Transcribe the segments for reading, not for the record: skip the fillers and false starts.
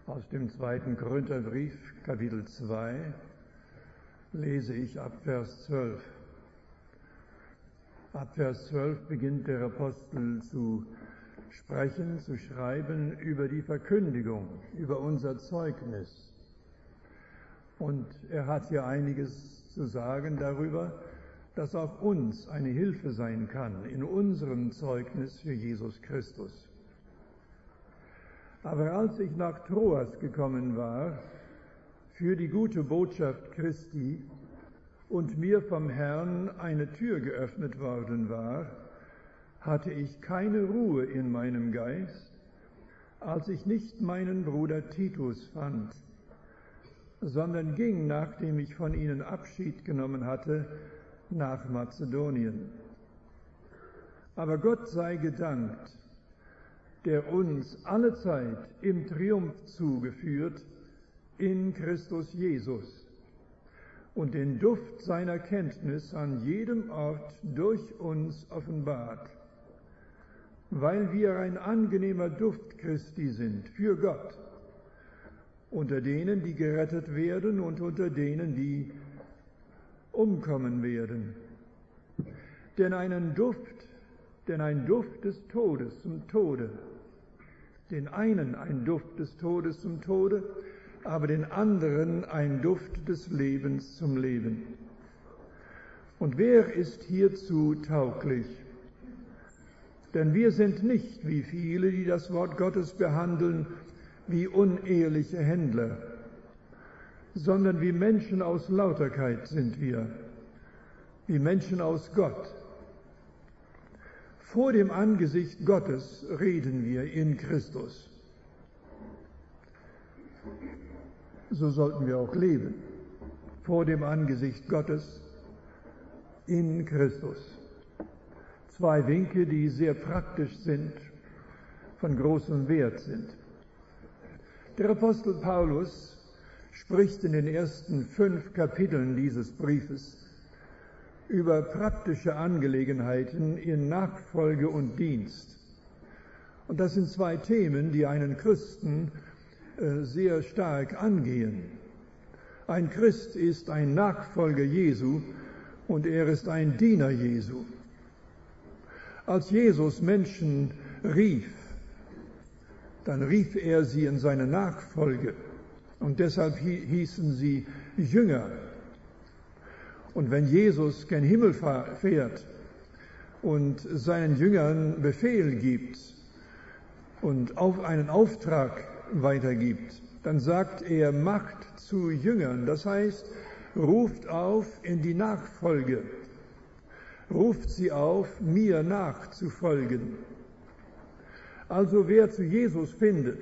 Aus dem 2. Korintherbrief, Kapitel 2, lese ich ab Vers 12. Ab Vers 12 beginnt der Apostel zu sprechen, zu schreiben über die Verkündigung, über unser Zeugnis. Und er hat hier einiges zu sagen darüber, das auch uns eine Hilfe sein kann in unserem Zeugnis für Jesus Christus. Aber als ich nach Troas gekommen war, für die gute Botschaft Christi, und mir vom Herrn eine Tür geöffnet worden war, hatte ich keine Ruhe in meinem Geist, als ich nicht meinen Bruder Titus fand, sondern ging, nachdem ich von ihnen Abschied genommen hatte, nach Mazedonien. Aber Gott sei gedankt, der uns allezeit im Triumphzug geführt in Christus Jesus und den Duft seiner Kenntnis an jedem Ort durch uns offenbart, weil wir ein angenehmer Duft Christi sind für Gott, unter denen, die gerettet werden und unter denen, die umkommen werden. Denn ein Duft des Todes zum Tode, den einen ein Duft des Todes zum Tode, aber den anderen ein Duft des Lebens zum Leben. Und wer ist hierzu tauglich? Denn wir sind nicht wie viele, die das Wort Gottes behandeln, wie unehrliche Händler, sondern wie Menschen aus Lauterkeit sind wir, wie Menschen aus Gott. Vor dem Angesicht Gottes reden wir in Christus. So sollten wir auch leben, vor dem Angesicht Gottes in Christus. Zwei Winke, die sehr praktisch sind, von großem Wert sind. Der Apostel Paulus spricht in den ersten 5 Kapiteln dieses Briefes über praktische Angelegenheiten in Nachfolge und Dienst. Und das sind 2 Themen, die einen Christen sehr stark angehen. Ein Christ ist ein Nachfolger Jesu und er ist ein Diener Jesu. Als Jesus Menschen rief, dann rief er sie in seine Nachfolge und deshalb hießen sie Jünger. Und wenn Jesus gen Himmel fährt und seinen Jüngern Befehl gibt und einen Auftrag weitergibt, dann sagt er, macht zu Jüngern. Das heißt, ruft auf in die Nachfolge. Ruft sie auf, mir nachzufolgen. Also wer zu Jesus findet,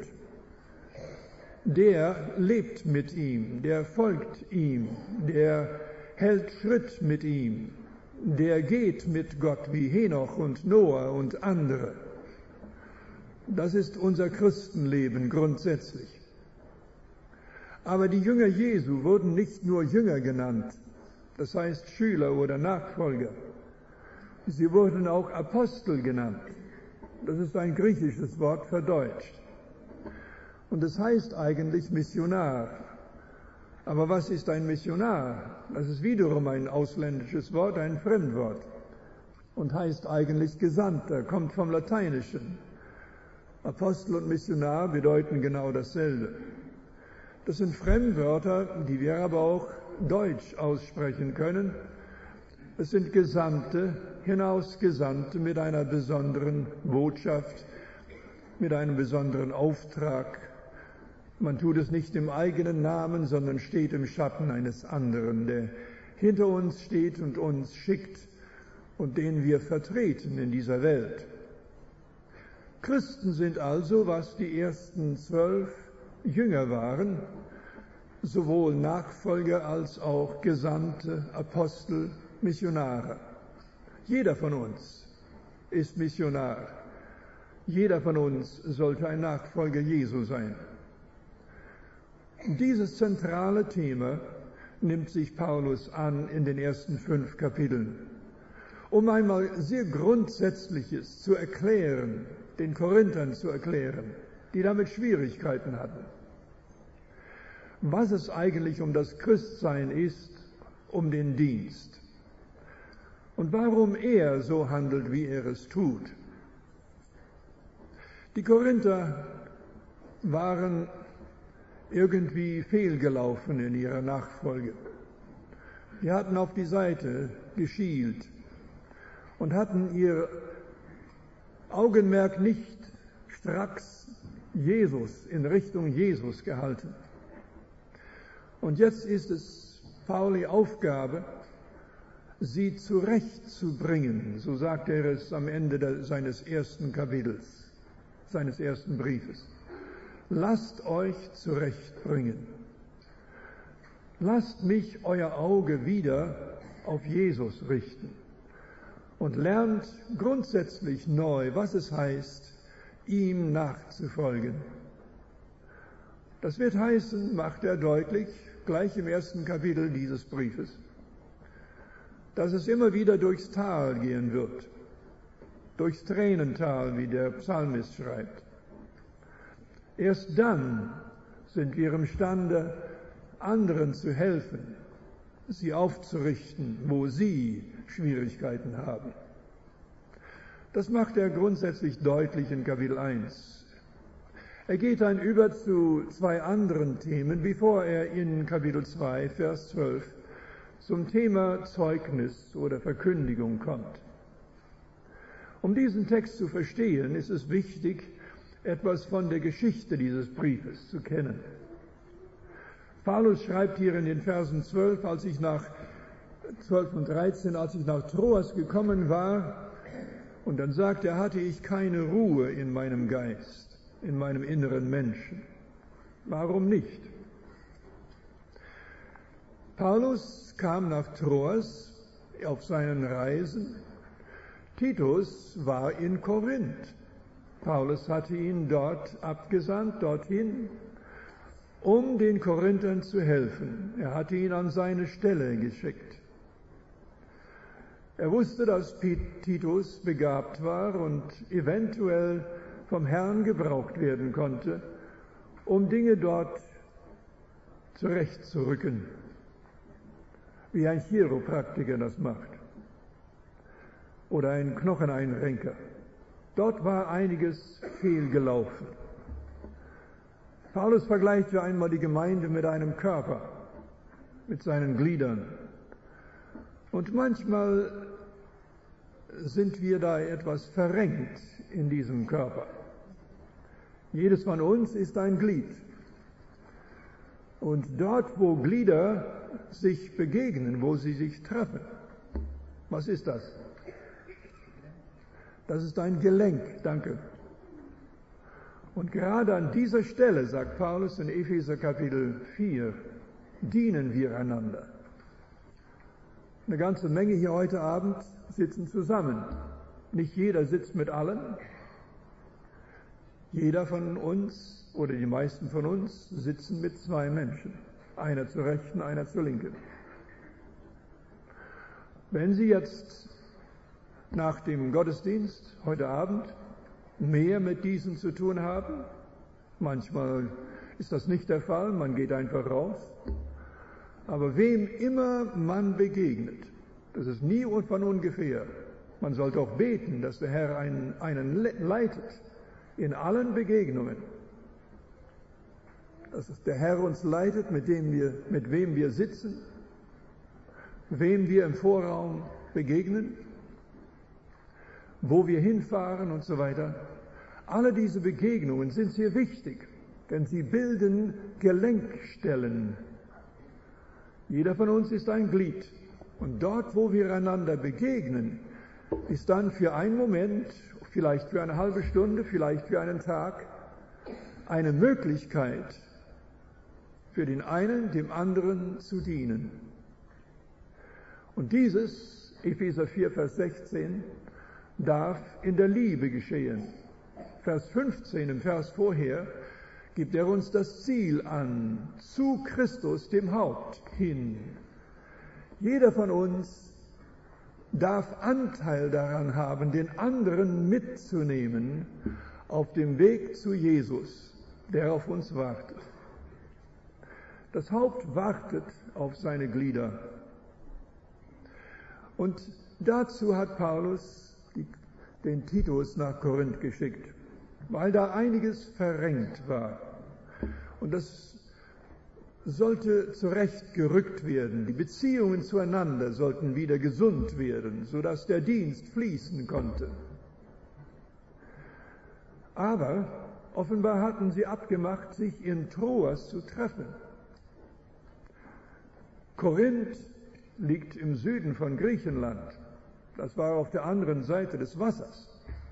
der lebt mit ihm, der folgt ihm, der hält Schritt mit ihm, der geht mit Gott wie Henoch und Noah und andere. Das ist unser Christenleben grundsätzlich. Aber die Jünger Jesu wurden nicht nur Jünger genannt, das heißt Schüler oder Nachfolger. Sie wurden auch Apostel genannt. Das ist ein griechisches Wort verdeutscht. Und es heißt eigentlich Missionar. Aber was ist ein Missionar? Das ist wiederum ein ausländisches Wort, ein Fremdwort. Und heißt eigentlich Gesandter, kommt vom Lateinischen. Apostel und Missionar bedeuten genau dasselbe. Das sind Fremdwörter, die wir aber auch deutsch aussprechen können. Es sind Gesandte, Hinausgesandte mit einer besonderen Botschaft, mit einem besonderen Auftrag. Man tut es nicht im eigenen Namen, sondern steht im Schatten eines anderen, der hinter uns steht und uns schickt und den wir vertreten in dieser Welt. Christen sind also, was die ersten 12 Jünger waren, sowohl Nachfolger als auch Gesandte, Apostel, Missionare. Jeder von uns ist Missionar. Jeder von uns sollte ein Nachfolger Jesu sein. Dieses zentrale Thema nimmt sich Paulus an in den ersten 5 Kapiteln, um einmal sehr Grundsätzliches zu erklären, den Korinthern zu erklären, die damit Schwierigkeiten hatten. was es eigentlich um das Christsein ist, um den Dienst und warum er so handelt, wie er es tut. Die Korinther waren irgendwie fehlgelaufen in ihrer Nachfolge. Die hatten auf die Seite geschielt und hatten ihr Augenmerk nicht stracks in Richtung Jesus gehalten. Und jetzt ist es Pauli Aufgabe, sie zurechtzubringen, so sagt er es am Ende seines ersten Kapitels, seines ersten Briefes. Lasst euch zurechtbringen. Lasst mich euer Auge wieder auf Jesus richten und lernt grundsätzlich neu, was es heißt, ihm nachzufolgen. Das wird heißen, macht er deutlich, gleich im ersten Kapitel dieses Briefes, dass es immer wieder durchs Tal gehen wird, durchs Tränental, wie der Psalmist schreibt. Erst dann sind wir imstande, anderen zu helfen, sie aufzurichten, wo sie Schwierigkeiten haben. Das macht er grundsätzlich deutlich in Kapitel 1. Er geht dann über zu zwei anderen Themen, bevor er in Kapitel 2, Vers 12 zum Thema Zeugnis oder Verkündigung kommt. Um diesen Text zu verstehen, ist es wichtig, etwas von der Geschichte dieses Briefes zu kennen. Paulus schreibt hier in den Versen 12 und 13, als ich nach Troas gekommen war, und dann sagt er, hatte ich keine Ruhe in meinem Geist, in meinem inneren Menschen. Warum nicht? Paulus kam nach Troas auf seinen Reisen. Titus war in Korinth. Paulus hatte ihn dort abgesandt, dorthin, um den Korinthern zu helfen. Er hatte ihn an seine Stelle geschickt. Er wusste, dass Titus begabt war und eventuell vom Herrn gebraucht werden konnte, um Dinge dort zurechtzurücken, wie ein Chiropraktiker das macht oder ein Knocheneinrenker. Dort war einiges fehlgelaufen. Paulus vergleicht ja einmal die Gemeinde mit einem Körper, mit seinen Gliedern. Und manchmal sind wir da etwas verrenkt in diesem Körper. Jedes von uns ist ein Glied. Und dort, wo Glieder sich begegnen, wo sie sich treffen, was ist das? Das ist ein Gelenk, danke. Und gerade an dieser Stelle, sagt Paulus in Epheser Kapitel 4, dienen wir einander. Eine ganze Menge hier heute Abend sitzen zusammen. Nicht jeder sitzt mit allen. Jeder von uns oder die meisten von uns sitzen mit zwei Menschen. Einer zur Rechten, einer zur Linken. Wenn Sie jetzt nach dem Gottesdienst heute Abend mehr mit diesen zu tun haben, manchmal ist das nicht der Fall, man geht einfach raus, aber wem immer man begegnet, das ist nie von ungefähr. Man sollte auch beten, dass der Herr einen leitet in allen Begegnungen. Dass der Herr uns leitet, mit wem wir sitzen, wem wir im Vorraum begegnen, wo wir hinfahren und so weiter. Alle diese Begegnungen sind sehr wichtig, denn sie bilden Gelenkstellen. Jeder von uns ist ein Glied. Und dort, wo wir einander begegnen, ist dann für einen Moment, vielleicht für eine halbe Stunde, vielleicht für einen Tag, eine Möglichkeit, für den einen, dem anderen zu dienen. Und dieses, Epheser 4, Vers 16, darf in der Liebe geschehen. Vers 15, im Vers vorher, gibt er uns das Ziel an, zu Christus, dem Haupt, hin. Jeder von uns darf Anteil daran haben, den anderen mitzunehmen auf dem Weg zu Jesus, der auf uns wartet. Das Haupt wartet auf seine Glieder. Und dazu hat Paulus den Titus nach Korinth geschickt, weil da einiges verrenkt war. Und das sollte zurechtgerückt werden. Die Beziehungen zueinander sollten wieder gesund werden, sodass der Dienst fließen konnte. Aber offenbar hatten sie abgemacht, sich in Troas zu treffen. Korinth liegt im Süden von Griechenland. Das war auf der anderen Seite des Wassers.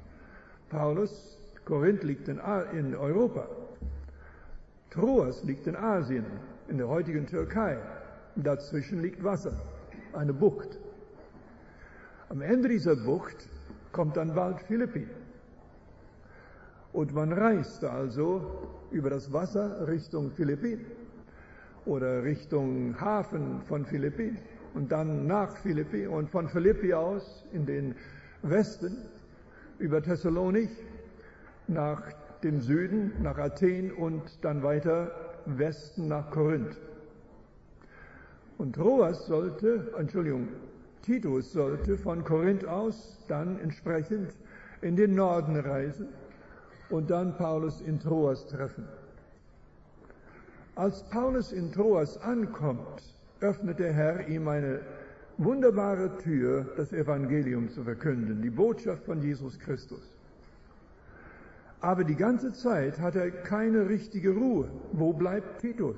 Korinth liegt in Europa. Troas liegt in Asien, in der heutigen Türkei. Dazwischen liegt Wasser, eine Bucht. Am Ende dieser Bucht kommt dann bald Philippi. Und man reist also über das Wasser Richtung Philippi oder Richtung Hafen von Philippi und dann nach Philippi und von Philippi aus in den Westen über Thessalonich nach dem Süden, nach Athen und dann weiter Westen nach Korinth. Und Titus sollte von Korinth aus dann entsprechend in den Norden reisen und dann Paulus in Troas treffen. Als Paulus in Troas ankommt, öffnet der Herr ihm eine wunderbare Tür, das Evangelium zu verkünden, die Botschaft von Jesus Christus. Aber die ganze Zeit hat er keine richtige Ruhe. Wo bleibt Titus?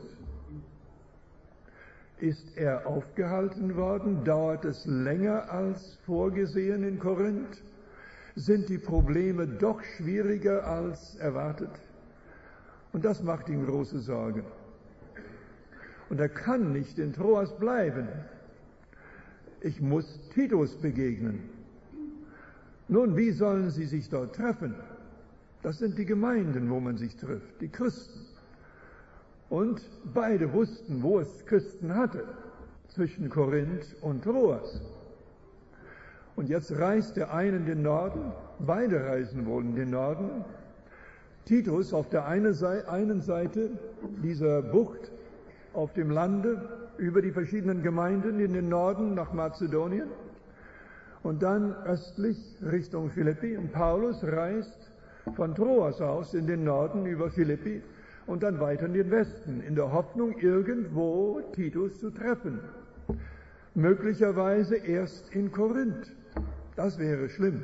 Ist er aufgehalten worden? Dauert es länger als vorgesehen in Korinth? Sind die Probleme doch schwieriger als erwartet? Und das macht ihm große Sorgen. Und er kann nicht in Troas bleiben. Ich muss Titus begegnen. Nun, wie sollen sie sich dort treffen? Das sind die Gemeinden, wo man sich trifft, die Christen. Und beide wussten, wo es Christen hatte, zwischen Korinth und Troas. Und jetzt reist der eine in den Norden, beide reisen wohl in den Norden. Titus auf der einen Seite dieser Bucht auf dem Lande über die verschiedenen Gemeinden in den Norden nach Mazedonien und dann östlich Richtung Philippi. Und Paulus reist von Troas aus in den Norden über Philippi und dann weiter in den Westen, in der Hoffnung, irgendwo Titus zu treffen. Möglicherweise erst in Korinth. Das wäre schlimm.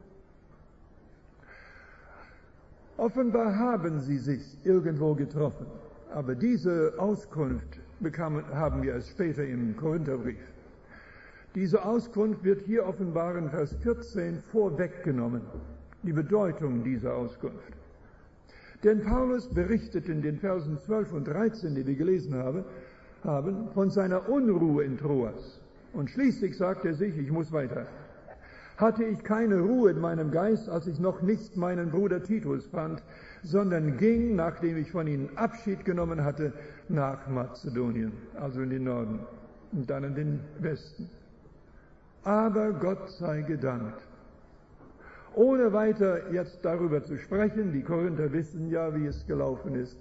Offenbar haben sie sich irgendwo getroffen, aber diese Auskunft haben wir erst später im Korintherbrief. Diese Auskunft wird hier offenbar in Vers 14 vorweggenommen, die Bedeutung dieser Auskunft. Denn Paulus berichtet in den Versen 12 und 13, die wir gelesen haben, von seiner Unruhe in Troas. Und schließlich sagt er sich, ich muss weiter. Hatte ich keine Ruhe in meinem Geist, als ich noch nicht meinen Bruder Titus fand, sondern ging, nachdem ich von ihnen Abschied genommen hatte, nach Mazedonien, also in den Norden und dann in den Westen. Aber Gott sei gedankt. Ohne weiter jetzt darüber zu sprechen, die Korinther wissen ja, wie es gelaufen ist,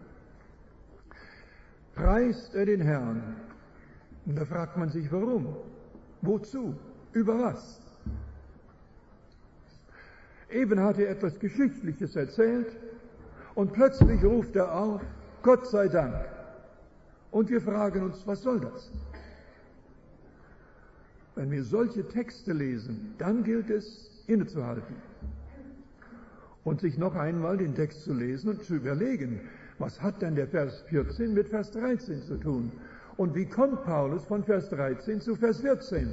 preist er den Herrn. Und da fragt man sich, warum? Wozu? Über was? Eben hat er etwas Geschichtliches erzählt und plötzlich ruft er auf, Gott sei Dank. Und wir fragen uns, was soll das? Wenn wir solche Texte lesen, dann gilt es, innezuhalten und sich noch einmal den Text zu lesen und zu überlegen, was hat denn der Vers 14 mit Vers 13 zu tun? Und wie kommt Paulus von Vers 13 zu Vers 14?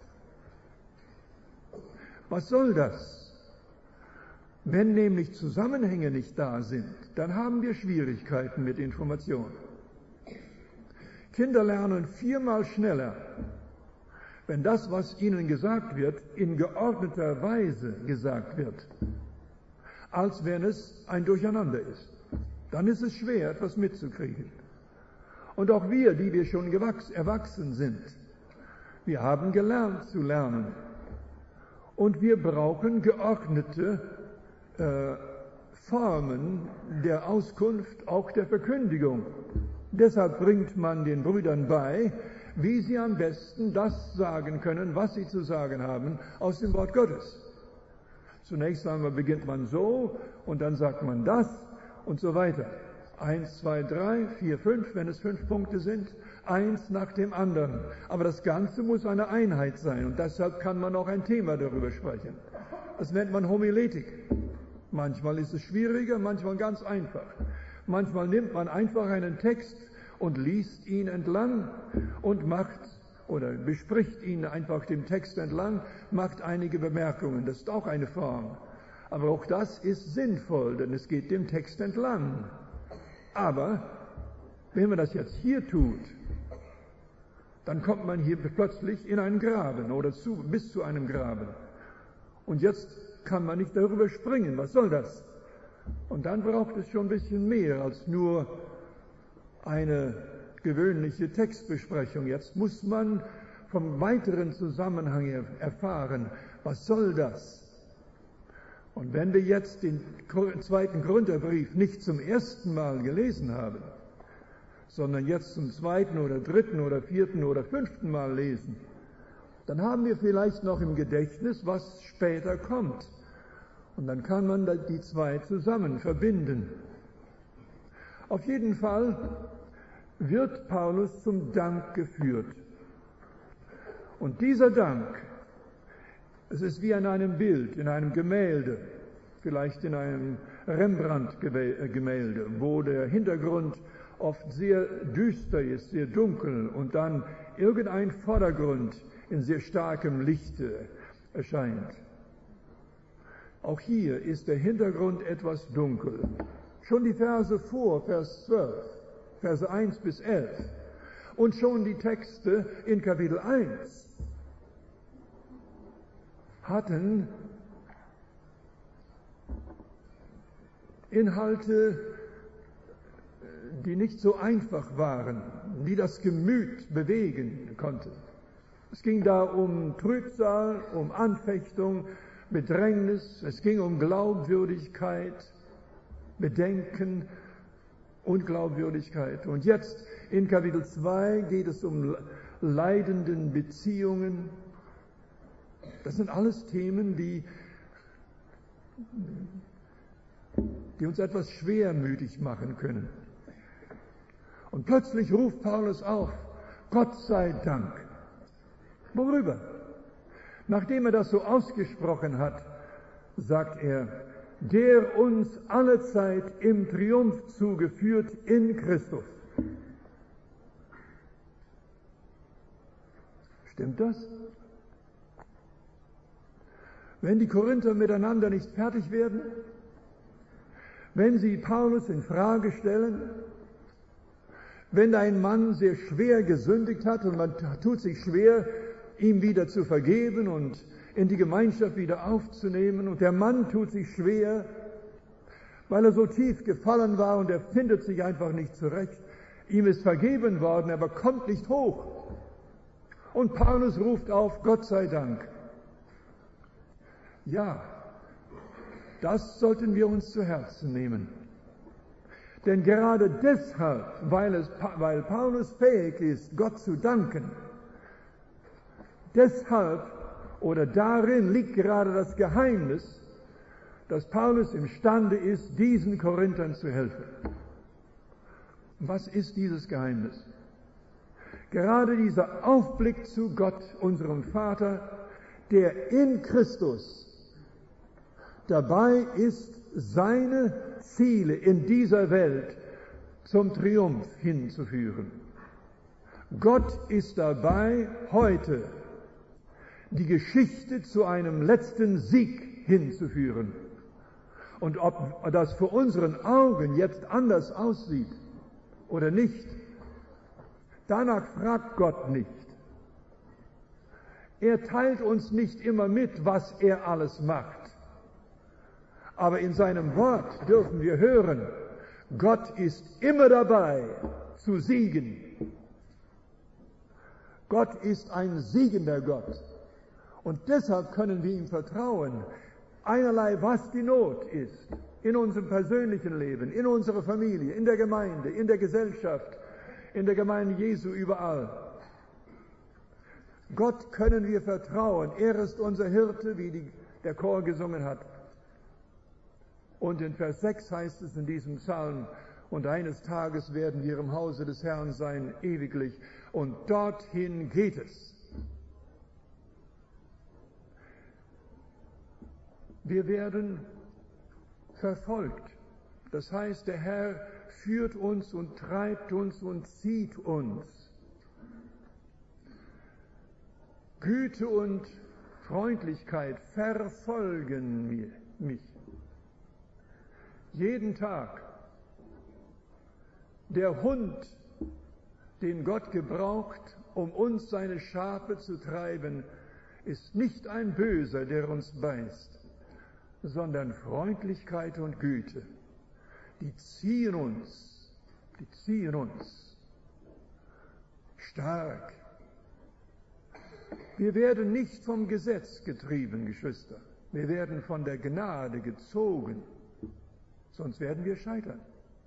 Was soll das? Wenn nämlich Zusammenhänge nicht da sind, dann haben wir Schwierigkeiten mit Information. Kinder lernen 4-mal schneller, wenn das, was ihnen gesagt wird, in geordneter Weise gesagt wird, als wenn es ein Durcheinander ist. Dann ist es schwer, etwas mitzukriegen. Und auch wir, die wir schon erwachsen sind, wir haben gelernt zu lernen. Und wir brauchen geordnete Formen der Auskunft, auch der Verkündigung. Deshalb bringt man den Brüdern bei, wie sie am besten das sagen können, was sie zu sagen haben, aus dem Wort Gottes. Zunächst einmal beginnt man so und dann sagt man das und so weiter. 1, 2, 3, 4, 5, wenn es 5 Punkte sind, eins nach dem anderen. Aber das Ganze muss eine Einheit sein und deshalb kann man auch ein Thema darüber sprechen. Das nennt man Homiletik. Manchmal ist es schwieriger, manchmal ganz einfach. Manchmal nimmt man einfach einen Text und liest ihn entlang und macht oder bespricht ihn einfach dem Text entlang, macht einige Bemerkungen. Das ist auch eine Form. Aber auch das ist sinnvoll, denn es geht dem Text entlang. Aber wenn man das jetzt hier tut, dann kommt man hier plötzlich in einen Graben oder bis zu einem Graben. Und jetzt kann man nicht darüber springen. Was soll das? Und dann braucht es schon ein bisschen mehr als nur eine gewöhnliche Textbesprechung. Jetzt muss man vom weiteren Zusammenhang erfahren, was soll das? Und wenn wir jetzt den 2. Korintherbrief nicht zum ersten Mal gelesen haben, sondern jetzt zum 2. oder 3. oder 4. oder 5. Mal lesen, dann haben wir vielleicht noch im Gedächtnis, was später kommt. Und dann kann man die zwei zusammen verbinden. Auf jeden Fall wird Paulus zum Dank geführt. Und dieser Dank, es ist wie in einem Bild, in einem Gemälde, vielleicht in einem Rembrandt-Gemälde, wo der Hintergrund oft sehr düster ist, sehr dunkel und dann irgendein Vordergrund in sehr starkem Lichte erscheint. Auch hier ist der Hintergrund etwas dunkel. Schon die Verse vor, Vers 12, Verse 1 bis 11 und schon die Texte in Kapitel 1 hatten Inhalte, die nicht so einfach waren, die das Gemüt bewegen konnten. Es ging da um Trübsal, um Anfechtung, Bedrängnis, es ging um Glaubwürdigkeit, Bedenken und Glaubwürdigkeit. Und jetzt in Kapitel 2 geht es um leidenden Beziehungen. Das sind alles Themen, die uns etwas schwermütig machen können. Und plötzlich ruft Paulus auf, Gott sei Dank. Worüber? Nachdem er das so ausgesprochen hat, sagt er, der uns allezeit im Triumphzuge führt in Christus. Stimmt das? Wenn die Korinther miteinander nicht fertig werden, wenn sie Paulus in Frage stellen, wenn ein Mann sehr schwer gesündigt hat und man tut sich schwer, ihm wieder zu vergeben und in die Gemeinschaft wieder aufzunehmen, und der Mann tut sich schwer, weil er so tief gefallen war und er findet sich einfach nicht zurecht. Ihm ist vergeben worden, aber kommt nicht hoch. Und Paulus ruft auf, Gott sei Dank. Ja, das sollten wir uns zu Herzen nehmen. Denn gerade deshalb, weil Paulus fähig ist, Gott zu danken, deshalb oder darin liegt gerade das Geheimnis, dass Paulus imstande ist, diesen Korinthern zu helfen. Was ist dieses Geheimnis? Gerade dieser Aufblick zu Gott, unserem Vater, der in Christus dabei ist, seine Ziele in dieser Welt zum Triumph hinzuführen. Gott ist dabei, heute die Geschichte zu einem letzten Sieg hinzuführen. Und ob das vor unseren Augen jetzt anders aussieht oder nicht, danach fragt Gott nicht. Er teilt uns nicht immer mit, was er alles macht. Aber in seinem Wort dürfen wir hören, Gott ist immer dabei zu siegen. Gott ist ein siegender Gott. Und deshalb können wir ihm vertrauen, einerlei was die Not ist, in unserem persönlichen Leben, in unserer Familie, in der Gemeinde, in der Gesellschaft, in der Gemeinde Jesu, überall. Gott können wir vertrauen. Er ist unser Hirte, wie der Chor gesungen hat. Und in Vers 6 heißt es in diesem Psalm, und eines Tages werden wir im Hause des Herrn sein, ewiglich. Und dorthin geht es. Wir werden verfolgt. Das heißt, der Herr führt uns und treibt uns und zieht uns. Güte und Freundlichkeit verfolgen mich. Jeden Tag. Der Hund, den Gott gebraucht, um uns seine Schafe zu treiben, ist nicht ein Böser, der uns beißt, sondern Freundlichkeit und Güte. Die ziehen uns stark. Wir werden nicht vom Gesetz getrieben, Geschwister. Wir werden von der Gnade gezogen, sonst werden wir scheitern.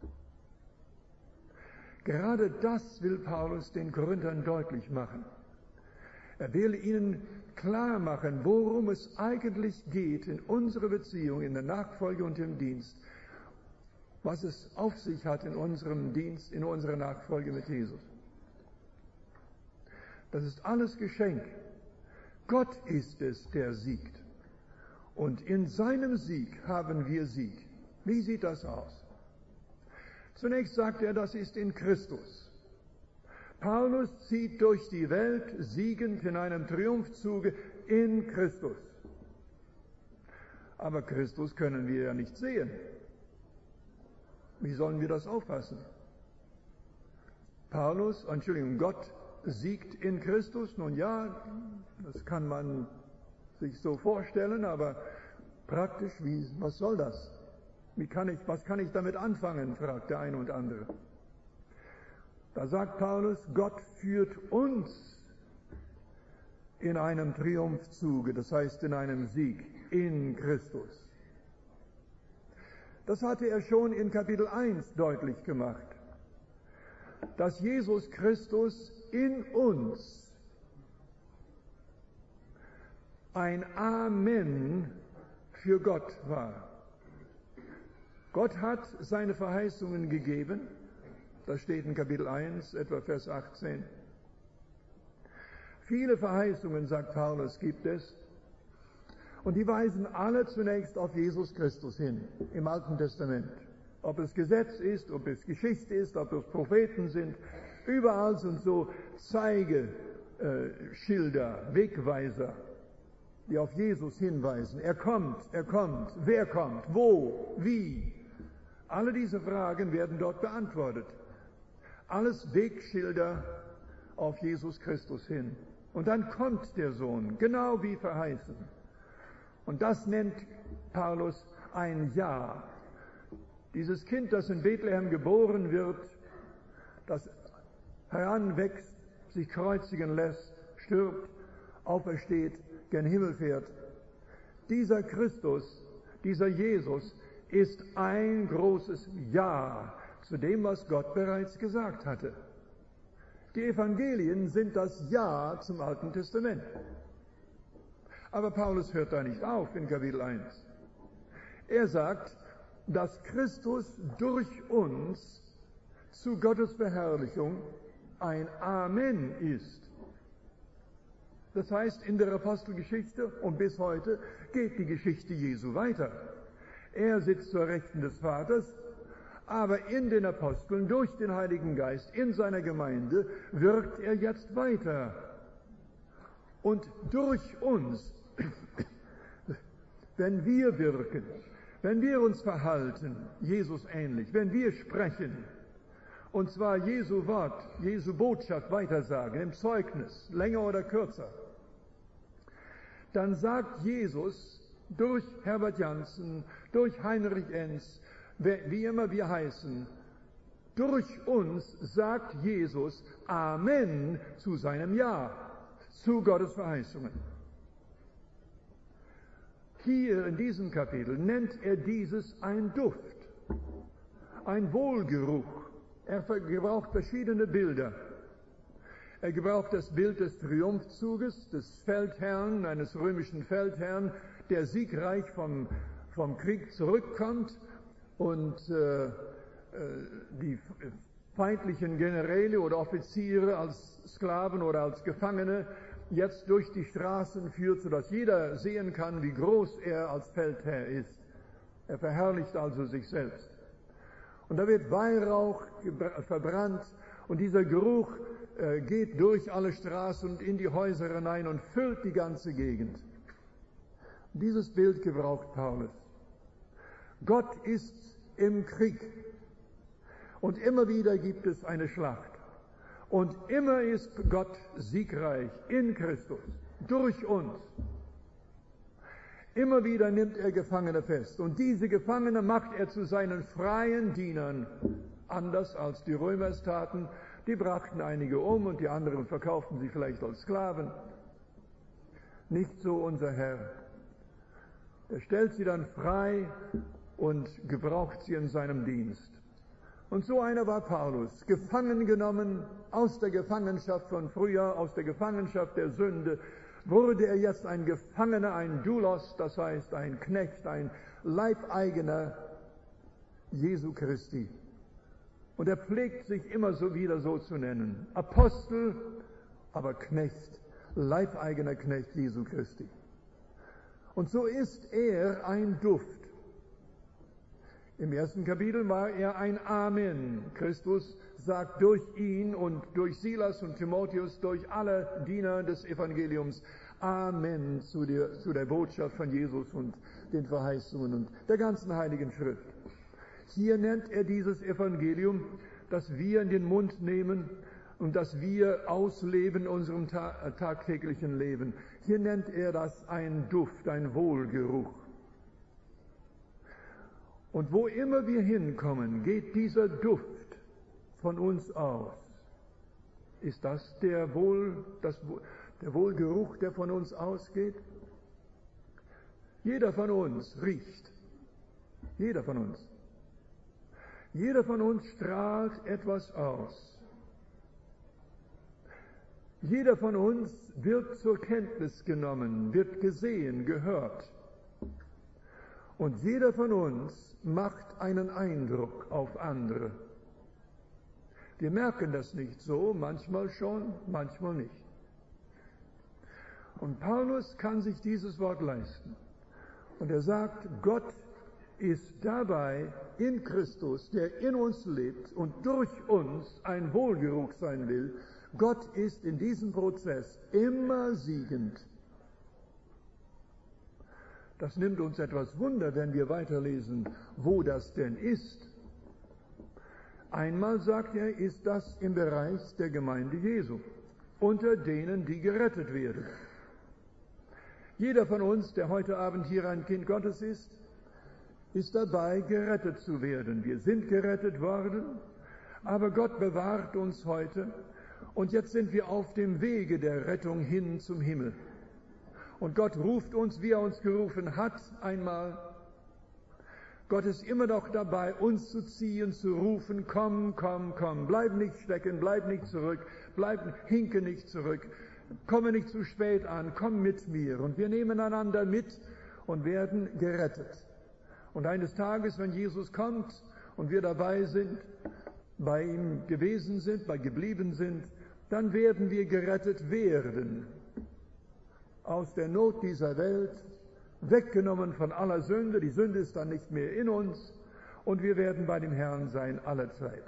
Gerade das will Paulus den Korinthern deutlich machen. Er will ihnen klar machen, worum es eigentlich geht in unserer Beziehung, in der Nachfolge und im Dienst, was es auf sich hat in unserem Dienst, in unserer Nachfolge mit Jesus. Das ist alles Geschenk. Gott ist es, der siegt. Und in seinem Sieg haben wir Sieg. Wie sieht das aus? Zunächst sagt er, das ist in Christus. Paulus zieht durch die Welt siegend in einem Triumphzuge in Christus. Aber Christus können wir ja nicht sehen. Wie sollen wir das auffassen? Gott siegt in Christus. Nun ja, das kann man sich so vorstellen, aber praktisch, was soll das? Was kann ich damit anfangen, fragt der eine und andere. Da sagt Paulus, Gott führt uns in einem Triumphzuge, das heißt in einem Sieg in Christus. Das hatte er schon in Kapitel 1 deutlich gemacht, dass Jesus Christus in uns ein Amen für Gott war. Gott hat seine Verheißungen gegeben, das steht in Kapitel 1, etwa Vers 18. Viele Verheißungen, sagt Paulus, gibt es, und die weisen alle zunächst auf Jesus Christus hin, im Alten Testament. Ob es Gesetz ist, ob es Geschichte ist, ob es Propheten sind, überall sind so Schilder, Wegweiser, die auf Jesus hinweisen. Er kommt, wer kommt, wo, wie. Alle diese Fragen werden dort beantwortet. Alles Wegschilder auf Jesus Christus hin. Und dann kommt der Sohn, genau wie verheißen. Und das nennt Paulus ein Ja. Dieses Kind, das in Bethlehem geboren wird, das heranwächst, sich kreuzigen lässt, stirbt, aufersteht, gen Himmel fährt. Dieser Christus, dieser Jesus ist ein großes Ja zu dem, was Gott bereits gesagt hatte. Die Evangelien sind das Ja zum Alten Testament. Aber Paulus hört da nicht auf in Kapitel 1. Er sagt, dass Christus durch uns zu Gottes Verherrlichung ein Amen ist. Das heißt, in der Apostelgeschichte und bis heute geht die Geschichte Jesu weiter. Er sitzt zur Rechten des Vaters, aber in den Aposteln, durch den Heiligen Geist, in seiner Gemeinde, wirkt er jetzt weiter. Und durch uns, wenn wir wirken, wenn wir uns verhalten, Jesus ähnlich, wenn wir sprechen, und zwar Jesu Wort, Jesu Botschaft weitersagen, im Zeugnis, länger oder kürzer, dann sagt Jesus durch Herbert Janssen, durch Heinrich Enz, wie immer wir heißen, durch uns sagt Jesus Amen zu seinem Ja, zu Gottes Verheißungen. Hier in diesem Kapitel nennt er dieses ein Duft, ein Wohlgeruch, Er gebraucht verschiedene Bilder. Er gebraucht das Bild des Triumphzuges, des Feldherrn, eines römischen Feldherrn, der siegreich vom Krieg zurückkommt und die feindlichen Generäle oder Offiziere als Sklaven oder als Gefangene jetzt durch die Straßen führt, sodass jeder sehen kann, wie groß er als Feldherr ist. Er verherrlicht also sich selbst. Und da wird Weihrauch verbrannt und dieser Geruch geht durch alle Straßen und in die Häuser hinein und füllt die ganze Gegend. Dieses Bild gebraucht Paulus. Gott ist im Krieg und immer wieder gibt es eine Schlacht. Und immer ist Gott siegreich in Christus, durch uns. Immer wieder nimmt er Gefangene fest. Und diese Gefangene macht er zu seinen freien Dienern. Anders als die Römer es taten. Die brachten einige um und die anderen verkauften sie vielleicht als Sklaven. Nicht so unser Herr. Er stellt sie dann frei und gebraucht sie in seinem Dienst. Und so einer war Paulus, gefangen genommen aus der Gefangenschaft von früher, aus der Gefangenschaft der Sünde, wurde er jetzt ein Gefangener, ein Doulos, das heißt ein Knecht, ein Leibeigener Jesu Christi. Und er pflegt sich immer so wieder so zu nennen. Apostel, aber Knecht, Leibeigener Knecht Jesu Christi. Und so ist er ein Duft. Im ersten Kapitel war er ein Amen. Christus sagt durch ihn und durch Silas und Timotheus, durch alle Diener des Evangeliums, Amen zu der Botschaft von Jesus und den Verheißungen und der ganzen Heiligen Schrift. Hier nennt er dieses Evangelium, das wir in den Mund nehmen und das wir ausleben in unserem tagtäglichen Leben. Hier nennt er das ein Duft, ein Wohlgeruch. Und wo immer wir hinkommen, geht dieser Duft von uns aus. Ist das der Wohlgeruch, der von uns ausgeht? Jeder von uns riecht. Jeder von uns. Jeder von uns strahlt etwas aus. Jeder von uns wird zur Kenntnis genommen, wird gesehen, gehört. Und jeder von uns macht einen Eindruck auf andere. Wir merken das nicht so, manchmal schon, manchmal nicht. Und Paulus kann sich dieses Wort leisten. Und er sagt, Gott ist dabei in Christus, der in uns lebt und durch uns ein Wohlgeruch sein will. Gott ist in diesem Prozess immer siegend. Das nimmt uns etwas Wunder, wenn wir weiterlesen, wo das denn ist. Einmal, sagt er, ist das im Bereich der Gemeinde Jesu, unter denen, die gerettet werden. Jeder von uns, der heute Abend hier ein Kind Gottes ist dabei, gerettet zu werden. Wir sind gerettet worden, aber Gott bewahrt uns heute und jetzt sind wir auf dem Wege der Rettung hin zum Himmel. Und Gott ruft uns, wie er uns gerufen hat, einmal. Gott ist immer noch dabei, uns zu ziehen, zu rufen, komm, komm, komm, bleib nicht stecken, bleib nicht zurück, hinke nicht zurück, komme nicht zu spät an, komm mit mir. Und wir nehmen einander mit und werden gerettet. Und eines Tages, wenn Jesus kommt und wir dabei sind, bei ihm gewesen sind, geblieben sind, dann werden wir gerettet werden. Aus der Not dieser Welt, weggenommen von aller Sünde, die Sünde ist dann nicht mehr in uns und wir werden bei dem Herrn sein alle Zeit.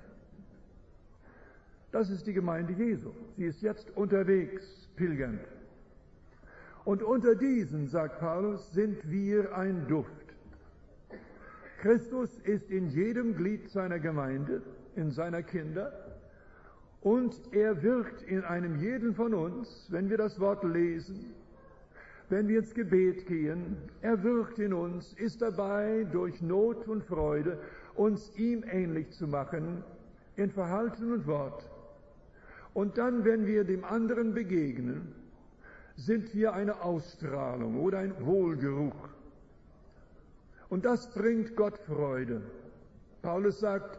Das ist die Gemeinde Jesu. Sie ist jetzt unterwegs, pilgernd. Und unter diesen, sagt Paulus, sind wir ein Duft. Christus ist in jedem Glied seiner Gemeinde, in seiner Kinder, und er wirkt in einem jeden von uns, wenn wir das Wort lesen, wenn wir ins Gebet gehen, er wirkt in uns, ist dabei, durch Not und Freude uns ihm ähnlich zu machen, in Verhalten und Wort. Und dann, wenn wir dem anderen begegnen, sind wir eine Ausstrahlung oder ein Wohlgeruch. Und das bringt Gott Freude. Paulus sagt,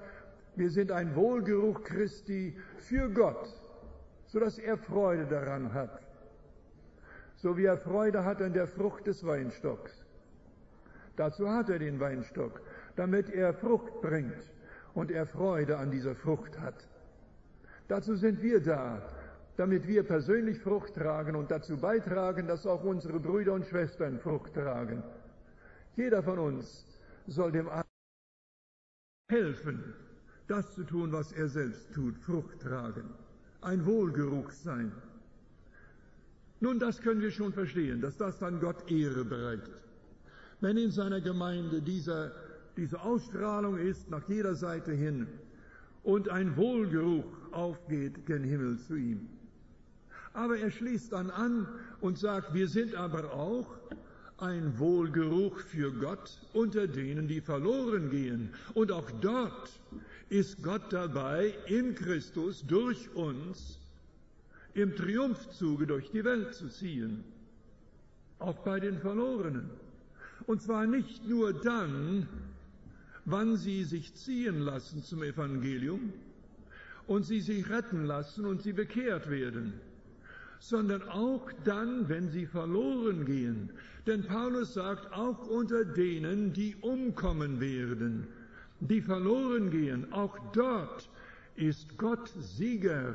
Wir sind ein Wohlgeruch Christi für Gott, sodass er Freude daran hat. So wie er Freude hat an der Frucht des Weinstocks. Dazu hat er den Weinstock, damit er Frucht bringt und er Freude an dieser Frucht hat. Dazu sind wir da, damit wir persönlich Frucht tragen und dazu beitragen, dass auch unsere Brüder und Schwestern Frucht tragen. Jeder von uns soll dem anderen helfen, das zu tun, was er selbst tut, Frucht tragen, ein Wohlgeruch sein. Nun, das können wir schon verstehen, dass das dann Gott Ehre bereitet. Wenn in seiner Gemeinde diese Ausstrahlung ist nach jeder Seite hin und ein Wohlgeruch aufgeht gen Himmel zu ihm. Aber er schließt dann an und sagt, wir sind aber auch ein Wohlgeruch für Gott unter denen, die verloren gehen. Und auch dort ist Gott dabei, in Christus durch uns im Triumphzuge durch die Welt zu ziehen. Auch bei den Verlorenen. Und zwar nicht nur dann, wann sie sich ziehen lassen zum Evangelium und sie sich retten lassen und sie bekehrt werden, sondern auch dann, wenn sie verloren gehen. Denn Paulus sagt, auch unter denen, die umkommen werden, die verloren gehen, auch dort ist Gott Sieger.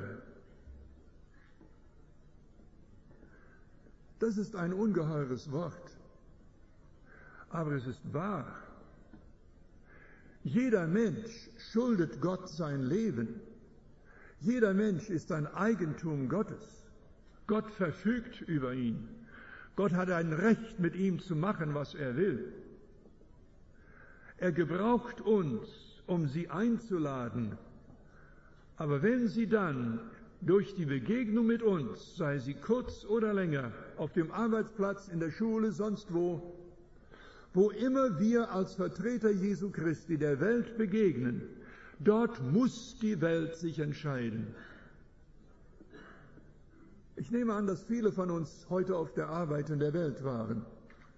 Das ist ein ungeheures Wort, aber es ist wahr. Jeder Mensch schuldet Gott sein Leben. Jeder Mensch ist ein Eigentum Gottes. Gott verfügt über ihn. Gott hat ein Recht, mit ihm zu machen, was er will. Er gebraucht uns, um sie einzuladen. Aber wenn sie dann durch die Begegnung mit uns, sei sie kurz oder länger, auf dem Arbeitsplatz, in der Schule, sonst wo immer wir als Vertreter Jesu Christi der Welt begegnen, dort muss die Welt sich entscheiden. Ich nehme an, dass viele von uns heute auf der Arbeit in der Welt waren.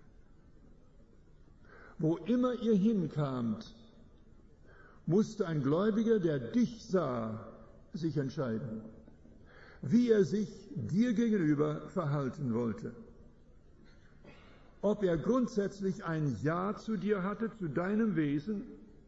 Wo immer ihr hinkamt, musste ein Gläubiger, der dich sah, sich entscheiden, wie er sich dir gegenüber verhalten wollte. Ob er grundsätzlich ein Ja zu dir hatte, zu deinem Wesen,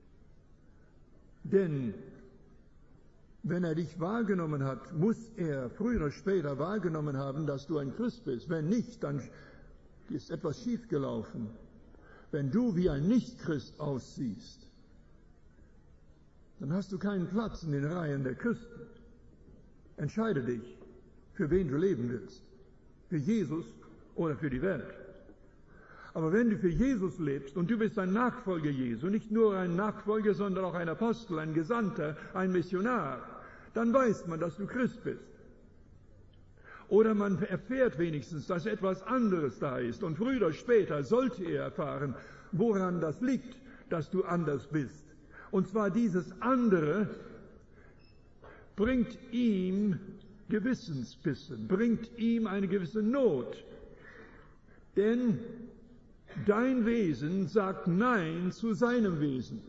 denn wenn er dich wahrgenommen hat, muss er früher oder später wahrgenommen haben, dass du ein Christ bist. Wenn nicht, dann ist etwas schiefgelaufen. Wenn du wie ein Nicht-Christ aussiehst, dann hast du keinen Platz in den Reihen der Christen. Entscheide dich, für wen du leben willst. Für Jesus oder für die Welt. Aber wenn du für Jesus lebst und du bist ein Nachfolger Jesu, nicht nur ein Nachfolger, sondern auch ein Apostel, ein Gesandter, ein Missionar, dann weiß man, dass du Christ bist. Oder man erfährt wenigstens, dass etwas anderes da ist. Und früher oder später sollte er erfahren, woran das liegt, dass du anders bist. Und zwar dieses andere bringt ihm Gewissensbisse, bringt ihm eine gewisse Not. Denn dein Wesen sagt Nein zu seinem Wesen.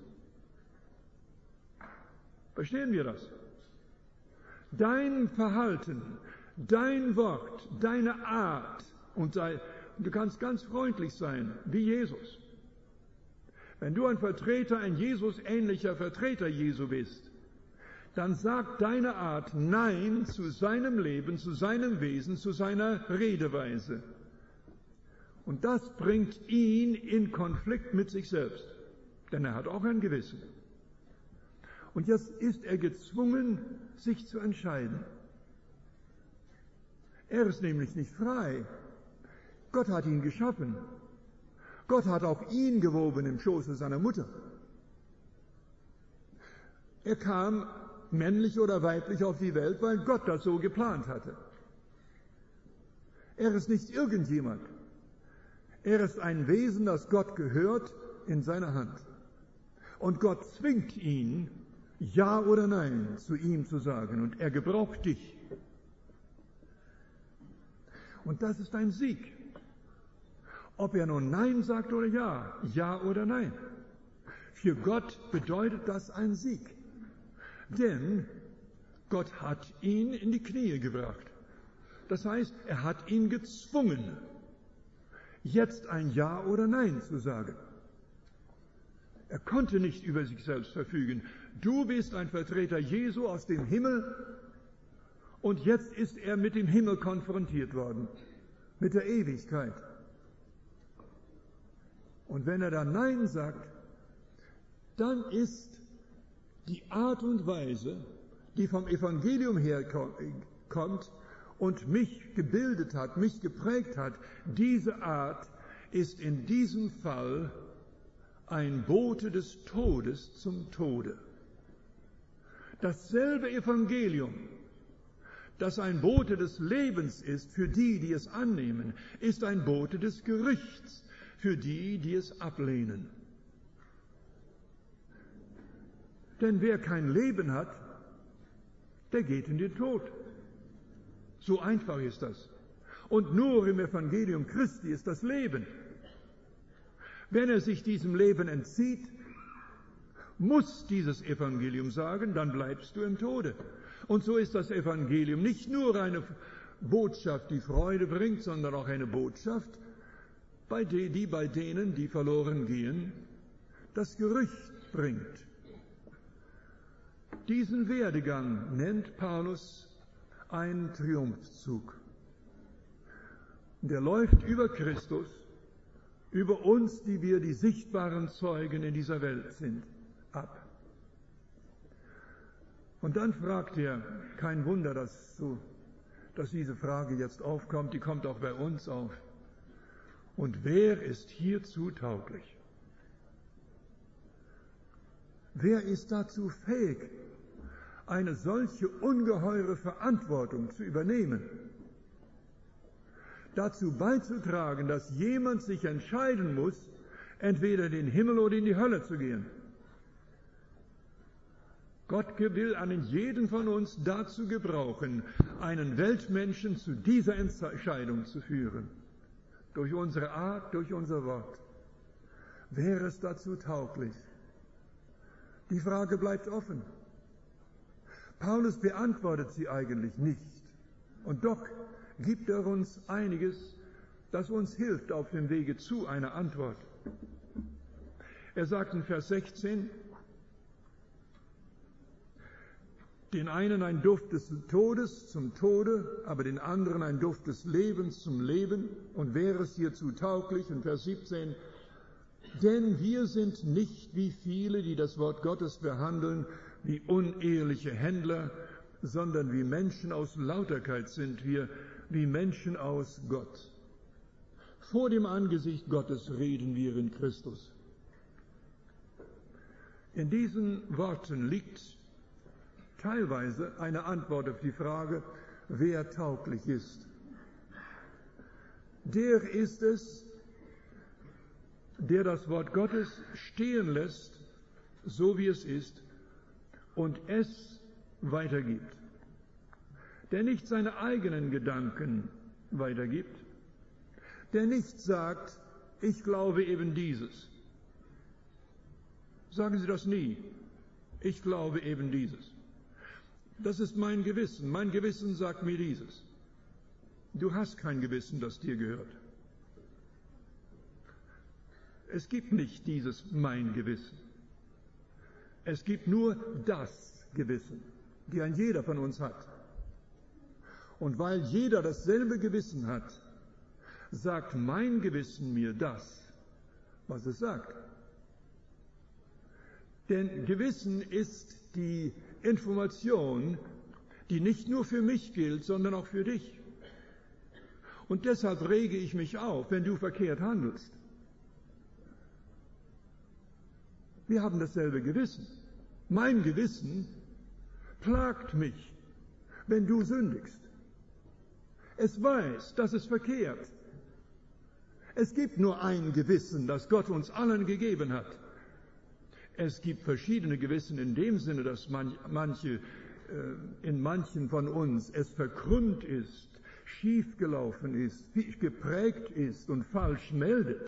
Verstehen wir das? Dein Verhalten, dein Wort, deine Art, und du kannst ganz freundlich sein, wie Jesus. Wenn du ein Jesus-ähnlicher Vertreter Jesu bist, dann sagt deine Art Nein zu seinem Leben, zu seinem Wesen, zu seiner Redeweise. Und das bringt ihn in Konflikt mit sich selbst, denn er hat auch ein Gewissen. Und jetzt ist er gezwungen, sich zu entscheiden. Er ist nämlich nicht frei. Gott hat ihn geschaffen. Gott hat auch ihn gewoben im Schoße seiner Mutter. Er kam männlich oder weiblich auf die Welt, weil Gott das so geplant hatte. Er ist nicht irgendjemand. Er ist ein Wesen, das Gott gehört, in seiner Hand. Und Gott zwingt ihn, Ja oder Nein zu ihm zu sagen. Und er gebraucht dich. Und das ist ein Sieg. Ob er nun Nein sagt oder Ja, Ja oder Nein. Für Gott bedeutet das ein Sieg. Denn Gott hat ihn in die Knie gebracht. Das heißt, er hat ihn gezwungen, jetzt ein Ja oder Nein zu sagen. Er konnte nicht über sich selbst verfügen. Du bist ein Vertreter Jesu aus dem Himmel und jetzt ist er mit dem Himmel konfrontiert worden, mit der Ewigkeit. Und wenn er dann Nein sagt, dann ist die Art und Weise, die vom Evangelium herkommt und mich gebildet hat, mich geprägt hat, diese Art ist in diesem Fall ein Bote des Todes zum Tode. Dasselbe Evangelium, das ein Bote des Lebens ist für die, die es annehmen, ist ein Bote des Gerichts für die, die es ablehnen. Denn wer kein Leben hat, der geht in den Tod. So einfach ist das. Und nur im Evangelium Christi ist das Leben. Wenn er sich diesem Leben entzieht, muss dieses Evangelium sagen, dann bleibst du im Tode. Und so ist das Evangelium nicht nur eine Botschaft, die Freude bringt, sondern auch eine Botschaft, die bei denen, die verloren gehen, das Gericht bringt. Diesen Werdegang nennt Paulus einen Triumphzug. Der läuft über Christus, über uns, die wir die sichtbaren Zeugen in dieser Welt sind, ab. Und dann fragt er, kein Wunder, dass diese Frage jetzt aufkommt, die kommt auch bei uns auf. Und wer ist hierzu tauglich? Wer ist dazu fähig, eine solche ungeheure Verantwortung zu übernehmen? Dazu beizutragen, dass jemand sich entscheiden muss, entweder in den Himmel oder in die Hölle zu gehen. Gott will einen jeden von uns dazu gebrauchen, einen Weltmenschen zu dieser Entscheidung zu führen. Durch unsere Art, durch unser Wort. Wäre es dazu tauglich? Die Frage bleibt offen. Paulus beantwortet sie eigentlich nicht. Und doch gibt er uns einiges, das uns hilft auf dem Wege zu einer Antwort. Er sagt in Vers 16, den einen ein Duft des Todes zum Tode, aber den anderen ein Duft des Lebens zum Leben. Und wäre es hierzu tauglich, in Vers 17, denn wir sind nicht wie viele, die das Wort Gottes behandeln, wie unehrliche Händler, sondern wie Menschen aus Lauterkeit sind wir, wie Menschen aus Gott. Vor dem Angesicht Gottes reden wir in Christus. In diesen Worten liegt teilweise eine Antwort auf die Frage, wer tauglich ist. Der ist es, der das Wort Gottes stehen lässt, so wie es ist, und es weitergibt. Der nicht seine eigenen Gedanken weitergibt, der nicht sagt, ich glaube eben dieses. Sagen Sie das nie. Ich glaube eben dieses. Das ist mein Gewissen. Mein Gewissen sagt mir dieses. Du hast kein Gewissen, das dir gehört. Es gibt nicht dieses mein Gewissen. Es gibt nur das Gewissen, die ein jeder von uns hat. Und weil jeder dasselbe Gewissen hat, sagt mein Gewissen mir das, was es sagt. Denn Gewissen ist die Information, die nicht nur für mich gilt, sondern auch für dich. Und deshalb rege ich mich auf, wenn du verkehrt handelst. Wir haben dasselbe Gewissen. Mein Gewissen plagt mich, wenn du sündigst. Es weiß, dass es verkehrt. Es gibt nur ein Gewissen, das Gott uns allen gegeben hat. Es gibt verschiedene Gewissen in dem Sinne, dass in manchen von uns es verkrümmt ist, schiefgelaufen ist, geprägt ist und falsch meldet.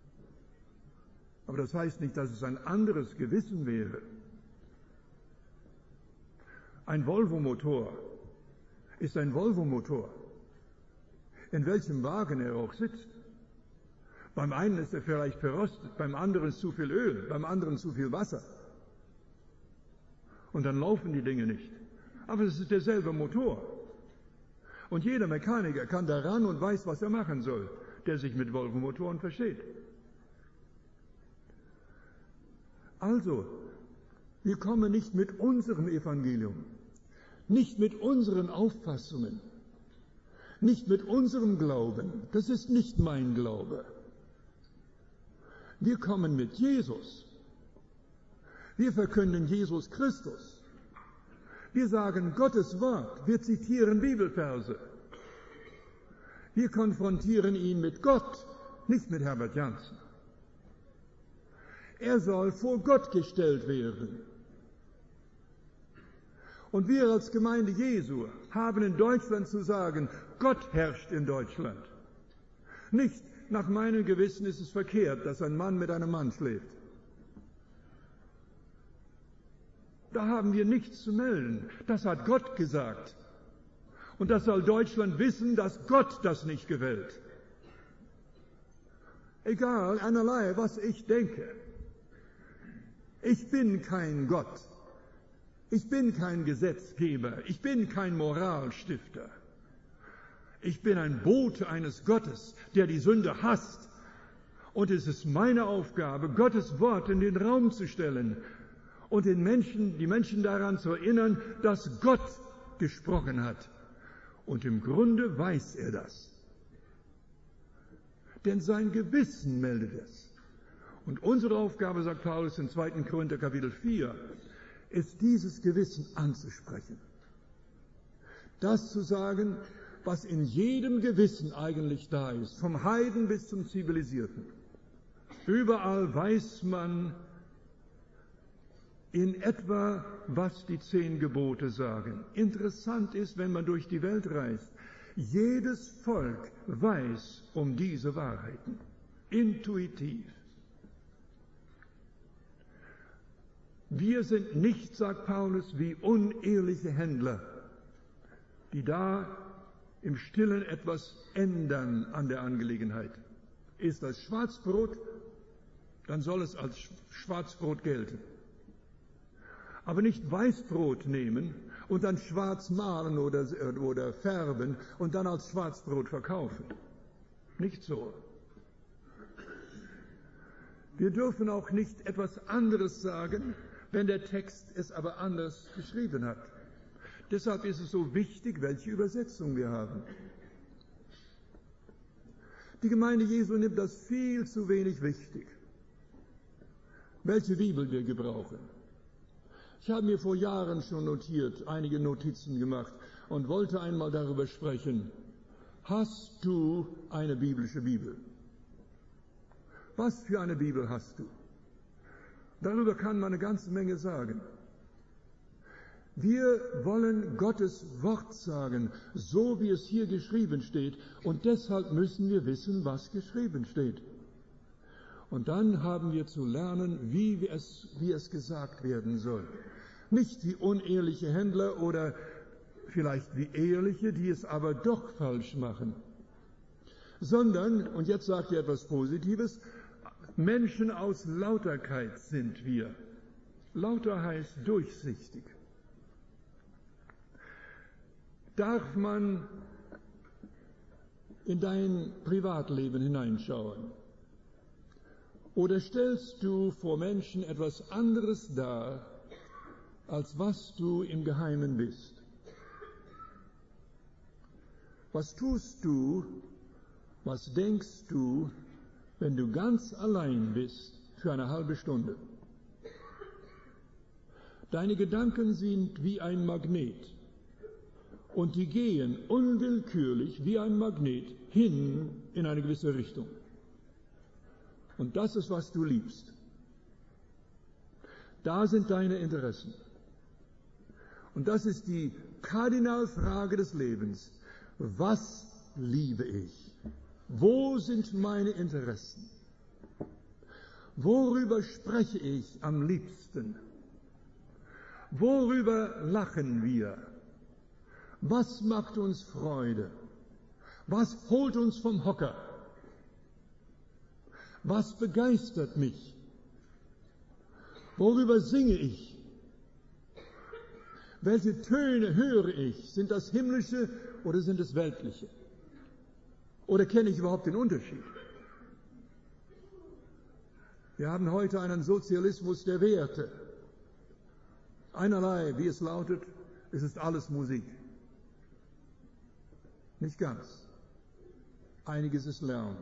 Aber das heißt nicht, dass es ein anderes Gewissen wäre. Ein Volvo-Motor ist ein Volvo-Motor, in welchem Wagen er auch sitzt. Beim einen ist er vielleicht verrostet, beim anderen ist zu viel Öl, beim anderen zu viel Wasser. Und dann laufen die Dinge nicht. Aber es ist derselbe Motor. Und jeder Mechaniker kann daran und weiß, was er machen soll, der sich mit Volvo-Motoren versteht. Also, wir kommen nicht mit unserem Evangelium, nicht mit unseren Auffassungen, nicht mit unserem Glauben. Das ist nicht mein Glaube. Wir kommen mit Jesus. Wir verkünden Jesus Christus. Wir sagen Gottes Wort. Wir zitieren Bibelverse. Wir konfrontieren ihn mit Gott, nicht mit Herbert Janssen. Er soll vor Gott gestellt werden. Und wir als Gemeinde Jesu haben in Deutschland zu sagen, Gott herrscht in Deutschland. Nicht nach meinem Gewissen ist es verkehrt, dass ein Mann mit einem Mann schläft. Da haben wir nichts zu melden. Das hat Gott gesagt. Und das soll Deutschland wissen, dass Gott das nicht gefällt. Egal, einerlei, was ich denke. Ich bin kein Gott. Ich bin kein Gesetzgeber. Ich bin kein Moralstifter. Ich bin ein Bote eines Gottes, der die Sünde hasst. Und es ist meine Aufgabe, Gottes Wort in den Raum zu stellen und die Menschen daran zu erinnern, dass Gott gesprochen hat. Und im Grunde weiß er das. Denn sein Gewissen meldet es. Und unsere Aufgabe, sagt Paulus in 2. Korinther Kapitel 4, ist dieses Gewissen anzusprechen. Das zu sagen, was in jedem Gewissen eigentlich da ist, vom Heiden bis zum Zivilisierten. Überall weiß man in etwa, was die 10 Gebote sagen. Interessant ist, wenn man durch die Welt reist, jedes Volk weiß um diese Wahrheiten, intuitiv. Wir sind nicht, sagt Paulus, wie unehrliche Händler, die da im Stillen etwas ändern an der Angelegenheit. Ist das Schwarzbrot, dann soll es als Schwarzbrot gelten. Aber nicht Weißbrot nehmen und dann schwarz malen oder färben und dann als Schwarzbrot verkaufen. Nicht so. Wir dürfen auch nicht etwas anderes sagen, wenn der Text es aber anders geschrieben hat. Deshalb ist es so wichtig, welche Übersetzung wir haben. Die Gemeinde Jesu nimmt das viel zu wenig wichtig, welche Bibel wir gebrauchen. Ich habe mir vor Jahren schon notiert, einige Notizen gemacht und wollte einmal darüber sprechen. Hast du eine biblische Bibel? Was für eine Bibel hast du? Darüber kann man eine ganze Menge sagen. Wir wollen Gottes Wort sagen, so wie es hier geschrieben steht, und deshalb müssen wir wissen, was geschrieben steht. Und dann haben wir zu lernen, wie es gesagt werden soll. Nicht wie unehrliche Händler oder vielleicht wie ehrliche, die es aber doch falsch machen, sondern, und jetzt sagt er etwas Positives, Menschen aus Lauterkeit sind wir. Lauter heißt durchsichtig. Darf man in dein Privatleben hineinschauen? Oder stellst du vor Menschen etwas anderes dar, als was du im Geheimen bist? Was tust du, was denkst du, wenn du ganz allein bist für eine halbe Stunde? Deine Gedanken sind wie ein Magnet und die gehen unwillkürlich wie ein Magnet hin in eine gewisse Richtung. Und das ist, was du liebst. Da sind deine Interessen. Und das ist die Kardinalfrage des Lebens. Was liebe ich? Wo sind meine Interessen? Worüber spreche ich am liebsten? Worüber lachen wir? Was macht uns Freude? Was holt uns vom Hocker? Was begeistert mich? Worüber singe ich? Welche Töne höre ich? Sind das himmlische oder sind es weltliche? Oder kenne ich überhaupt den Unterschied? Wir haben heute einen Sozialismus der Werte. Einerlei, wie es lautet, es ist alles Musik. Nicht ganz. Einiges ist Lärm.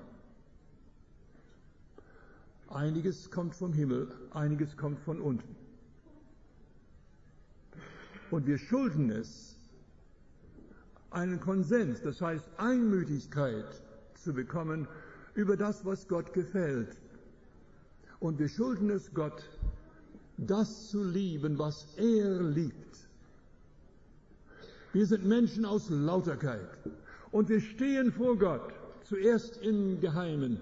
Einiges kommt vom Himmel, einiges kommt von unten. Und wir schulden es, einen Konsens, das heißt Einmütigkeit zu bekommen über das, was Gott gefällt. Und wir schulden es Gott, das zu lieben, was er liebt. Wir sind Menschen aus Lauterkeit und wir stehen vor Gott, zuerst im Geheimen.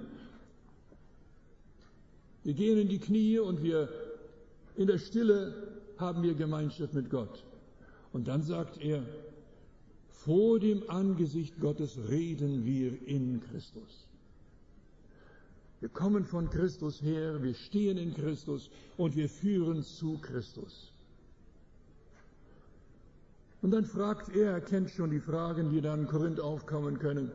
Wir gehen in die Knie und in der Stille haben wir Gemeinschaft mit Gott. Und dann sagt er, vor dem Angesicht Gottes reden wir in Christus. Wir kommen von Christus her, wir stehen in Christus und wir führen zu Christus. Und dann fragt er kennt schon die Fragen, die dann in Korinth aufkommen können.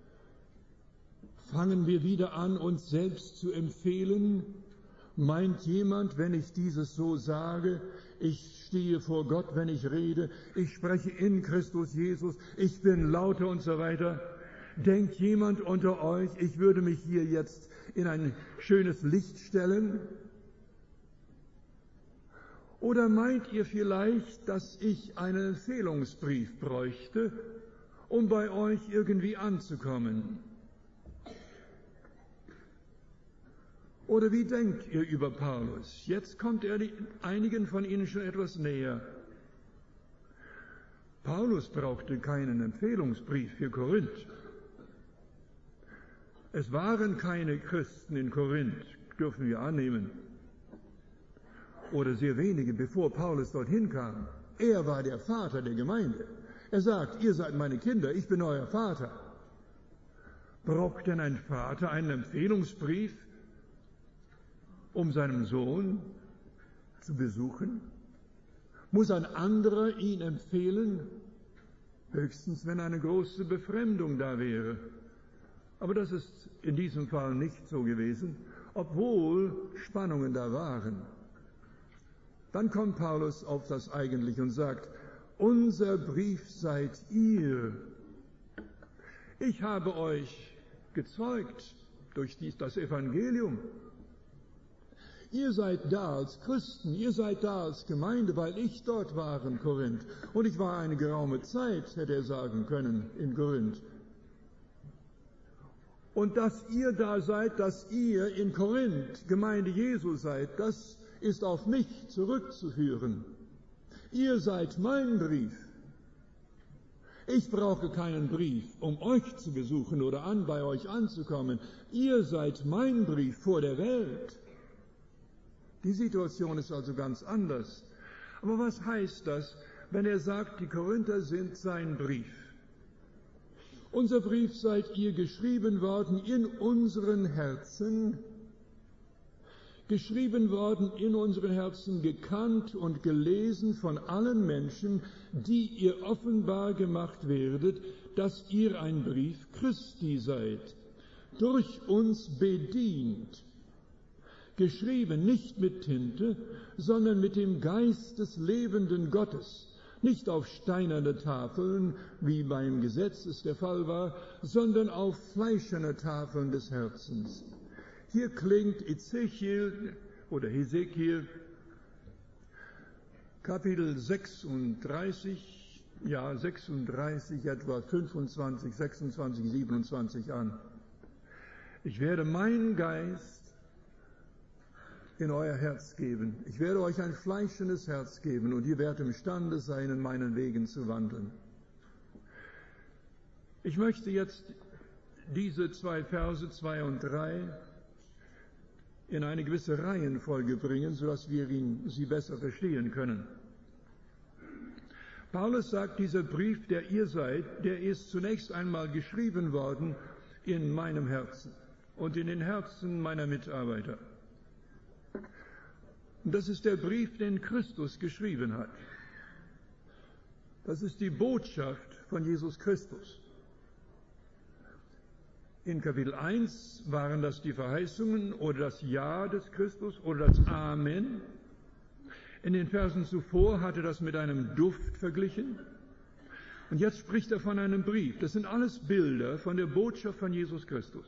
Fangen wir wieder an, uns selbst zu empfehlen? Meint jemand, wenn ich dieses so sage, ich stehe vor Gott, wenn ich rede, ich spreche in Christus Jesus, ich bin lauter und so weiter? Denkt jemand unter euch, ich würde mich hier jetzt in ein schönes Licht stellen? Oder meint ihr vielleicht, dass ich einen Empfehlungsbrief bräuchte, um bei euch irgendwie anzukommen? Oder wie denkt ihr über Paulus? Jetzt kommt er einigen von Ihnen schon etwas näher. Paulus brauchte keinen Empfehlungsbrief für Korinth. Es waren keine Christen in Korinth, dürfen wir annehmen. Oder sehr wenige, bevor Paulus dorthin kam. Er war der Vater der Gemeinde. Er sagt, ihr seid meine Kinder, ich bin euer Vater. Braucht denn ein Vater einen Empfehlungsbrief, um seinen Sohn zu besuchen? Muss ein anderer ihn empfehlen? Höchstens, wenn eine große Befremdung da wäre. Aber das ist in diesem Fall nicht so gewesen, obwohl Spannungen da waren. Dann kommt Paulus auf das Eigentliche und sagt, unser Brief seid ihr. Ich habe euch gezeugt durch das Evangelium. Ihr seid da als Christen, ihr seid da als Gemeinde, weil ich dort war in Korinth. Und ich war eine geraume Zeit, hätte er sagen können, in Korinth. Und dass ihr da seid, dass ihr in Korinth Gemeinde Jesu seid, das ist auf mich zurückzuführen. Ihr seid mein Brief. Ich brauche keinen Brief, um euch zu besuchen oder bei euch anzukommen. Ihr seid mein Brief vor der Welt. Die Situation ist also ganz anders. Aber was heißt das, wenn er sagt, die Korinther sind sein Brief? Unser Brief seid ihr, geschrieben worden in unseren Herzen, gekannt und gelesen von allen Menschen, die ihr offenbar gemacht werdet, dass ihr ein Brief Christi seid, durch uns bedient, geschrieben nicht mit Tinte, sondern mit dem Geist des lebenden Gottes, nicht auf steinerne Tafeln, wie beim Gesetz es der Fall war, sondern auf fleischerne Tafeln des Herzens. Hier klingt Hesekiel, Kapitel 36, etwa 25, 26, 27 an. Ich werde meinen Geist in euer Herz geben. Ich werde euch ein fleischernes Herz geben und ihr werdet imstande sein, in meinen Wegen zu wandeln. Ich möchte jetzt diese zwei Verse 2 und 3 in eine gewisse Reihenfolge bringen, sodass wir sie besser verstehen können. Paulus sagt, dieser Brief, der ihr seid, der ist zunächst einmal geschrieben worden in meinem Herzen und in den Herzen meiner Mitarbeiter. Und das ist der Brief, den Christus geschrieben hat. Das ist die Botschaft von Jesus Christus. In Kapitel 1 waren das die Verheißungen oder das Ja des Christus oder das Amen. In den Versen zuvor hatte das mit einem Duft verglichen. Und jetzt spricht er von einem Brief. Das sind alles Bilder von der Botschaft von Jesus Christus.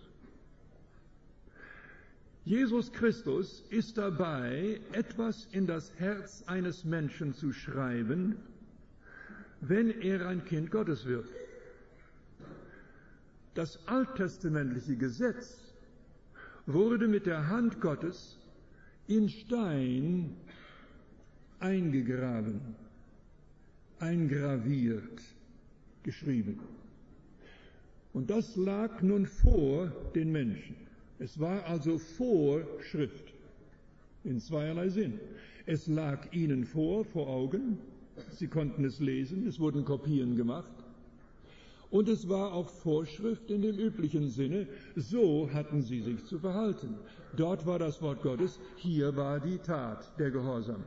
Jesus Christus ist dabei, etwas in das Herz eines Menschen zu schreiben, wenn er ein Kind Gottes wird. Das alttestamentliche Gesetz wurde mit der Hand Gottes in Stein eingegraben, eingraviert, geschrieben. Und das lag nun vor den Menschen. Es war also Vorschrift in zweierlei Sinn. Es lag ihnen vor Augen, sie konnten es lesen, es wurden Kopien gemacht. Und es war auch Vorschrift in dem üblichen Sinne, so hatten sie sich zu verhalten. Dort war das Wort Gottes, hier war die Tat, der Gehorsam.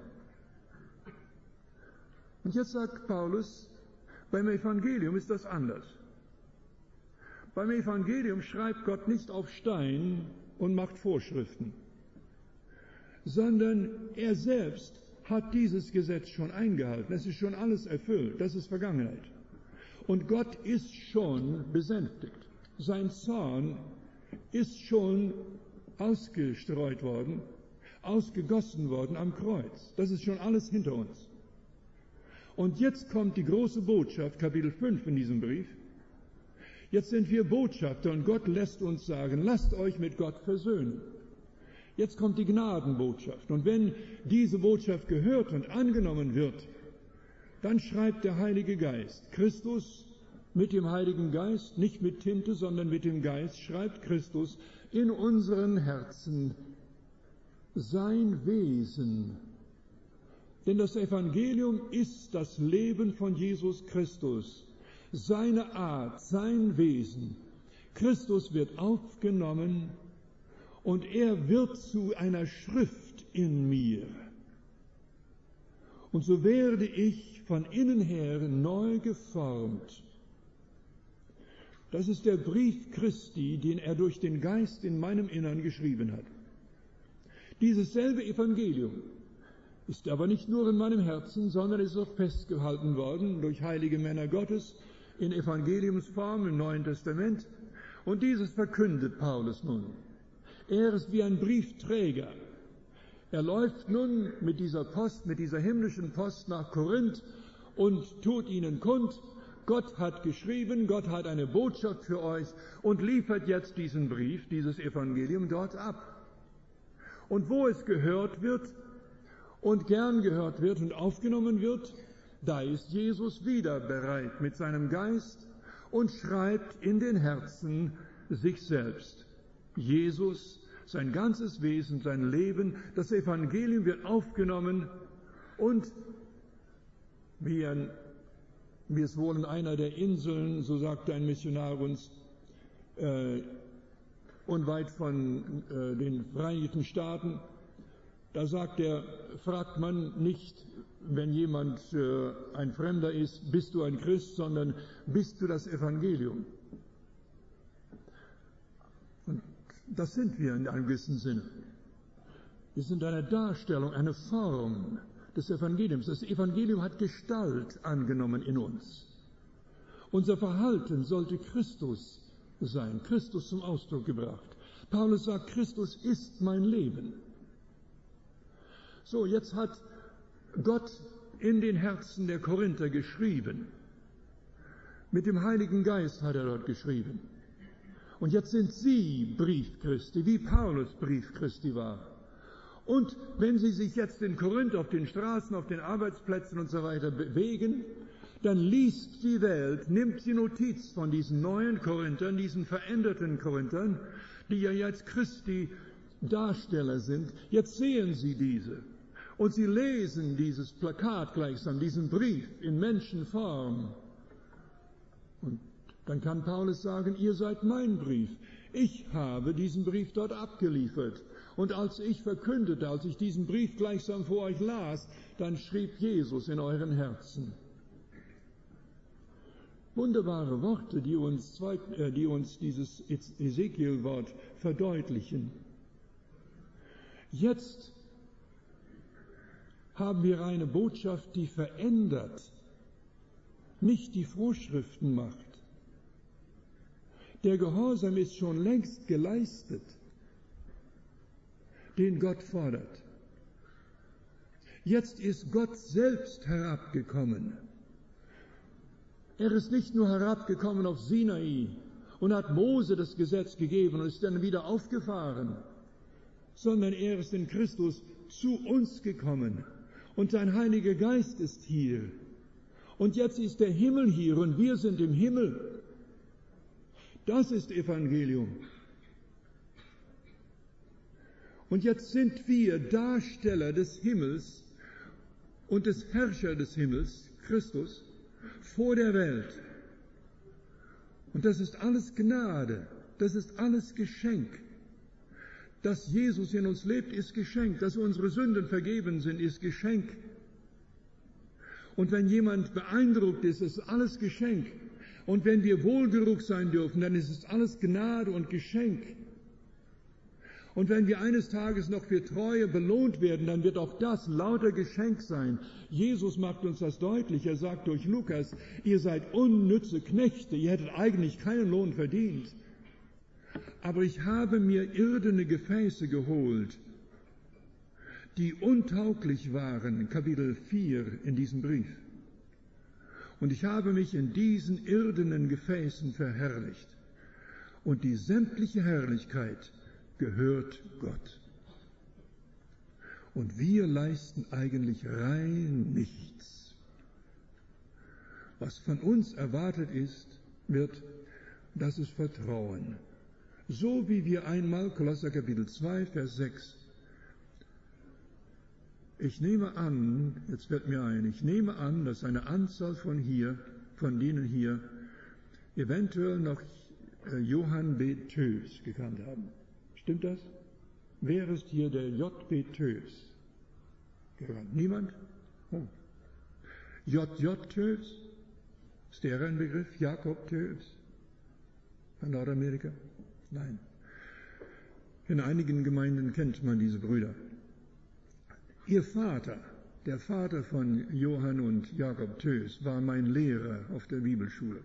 Und jetzt sagt Paulus, beim Evangelium ist das anders. Beim Evangelium schreibt Gott nicht auf Stein und macht Vorschriften, sondern er selbst hat dieses Gesetz schon eingehalten. Es ist schon alles erfüllt, das ist Vergangenheit. Und Gott ist schon besänftigt. Sein Zorn ist schon ausgestreut worden, ausgegossen worden am Kreuz. Das ist schon alles hinter uns. Und jetzt kommt die große Botschaft, Kapitel 5 in diesem Brief. Jetzt sind wir Botschafter und Gott lässt uns sagen, lasst euch mit Gott versöhnen. Jetzt kommt die Gnadenbotschaft. Und wenn diese Botschaft gehört und angenommen wird, dann schreibt der Heilige Geist. Christus mit dem Heiligen Geist, nicht mit Tinte, sondern mit dem Geist, schreibt Christus in unseren Herzen sein Wesen. Denn das Evangelium ist das Leben von Jesus Christus, seine Art, sein Wesen. Christus wird aufgenommen und er wird zu einer Schrift in mir. Und so werde ich von innen her neu geformt. Das ist der Brief Christi, den er durch den Geist in meinem Innern geschrieben hat. Dieses selbe Evangelium ist aber nicht nur in meinem Herzen, sondern ist auch festgehalten worden durch heilige Männer Gottes in Evangeliumsform im Neuen Testament. Und dieses verkündet Paulus nun. Er ist wie ein Briefträger. Er läuft nun mit dieser Post, mit dieser himmlischen Post nach Korinth und tut ihnen kund, Gott hat geschrieben, Gott hat eine Botschaft für euch und liefert jetzt diesen Brief, dieses Evangelium dort ab. Und wo es gehört wird und gern gehört wird und aufgenommen wird, da ist Jesus wieder bereit mit seinem Geist und schreibt in den Herzen sich selbst. Jesus, sein ganzes Wesen, sein Leben, das Evangelium wird aufgenommen und wie es wohl in einer der Inseln, so sagte ein Missionar uns, unweit von den Vereinigten Staaten, da fragt man nicht, wenn jemand ein Fremder ist, bist du ein Christ, sondern bist du das Evangelium? Und das sind wir in einem gewissen Sinne. Wir sind eine Darstellung, eine Form des Evangeliums. Das Evangelium hat Gestalt angenommen in uns. Unser Verhalten sollte Christus sein, Christus zum Ausdruck gebracht. Paulus sagt, Christus ist mein Leben. So, jetzt hat Gott in den Herzen der Korinther geschrieben. Mit dem Heiligen Geist hat er dort geschrieben. Und jetzt sind sie Brief Christi, wie Paulus Brief Christi war. Und wenn sie sich jetzt in Korinth auf den Straßen, auf den Arbeitsplätzen und so weiter bewegen, dann liest die Welt, nimmt sie Notiz von diesen neuen Korinthern, diesen veränderten Korinthern, die ja jetzt Christi Darsteller sind. Jetzt sehen sie diese. Und sie lesen dieses Plakat gleichsam, diesen Brief in Menschenform. Und dann kann Paulus sagen, ihr seid mein Brief. Ich habe diesen Brief dort abgeliefert. Und als ich verkündete, als ich diesen Brief gleichsam vor euch las, dann schrieb Jesus in euren Herzen. Wunderbare Worte, die uns dieses Ezekiel-Wort verdeutlichen. Jetzt haben wir eine Botschaft, die verändert, nicht die Vorschriften macht. Der Gehorsam ist schon längst geleistet, den Gott fordert. Jetzt ist Gott selbst herabgekommen. Er ist nicht nur herabgekommen auf Sinai und hat Mose das Gesetz gegeben und ist dann wieder aufgefahren, sondern er ist in Christus zu uns gekommen und sein Heiliger Geist ist hier. Und jetzt ist der Himmel hier und wir sind im Himmel. Das ist Evangelium. Und jetzt sind wir Darsteller des Himmels und des Herrscher des Himmels, Christus, vor der Welt. Und das ist alles Gnade, das ist alles Geschenk. Dass Jesus in uns lebt, ist Geschenk. Dass unsere Sünden vergeben sind, ist Geschenk. Und wenn jemand beeindruckt ist, ist alles Geschenk. Und wenn wir wohlgeruch sein dürfen, dann ist es alles Gnade und Geschenk. Und wenn wir eines Tages noch für Treue belohnt werden, dann wird auch das lauter Geschenk sein. Jesus macht uns das deutlich. Er sagt durch Lukas, ihr seid unnütze Knechte, ihr hättet eigentlich keinen Lohn verdient. Aber ich habe mir irdene Gefäße geholt, die untauglich waren, Kapitel 4 in diesem Brief. Und ich habe mich in diesen irdenen Gefäßen verherrlicht. Und die sämtliche Herrlichkeit gehört Gott. Und wir leisten eigentlich rein nichts. Was von uns erwartet wird, das ist Vertrauen. So wie wir einmal, Kolosser Kapitel 2, Vers 6, ich nehme an, dass eine Anzahl von denen hier, eventuell noch Johann B. Tös gekannt haben. Stimmt das? Wer ist hier der J.B. Tös gekannt? Niemand? Oh. J.J. Tös? Ist der ein Begriff? Jakob Tös? Von Nordamerika? Nein. In einigen Gemeinden kennt man diese Brüder. Ihr Vater, der Vater von Johann und Jakob Tös, war mein Lehrer auf der Bibelschule.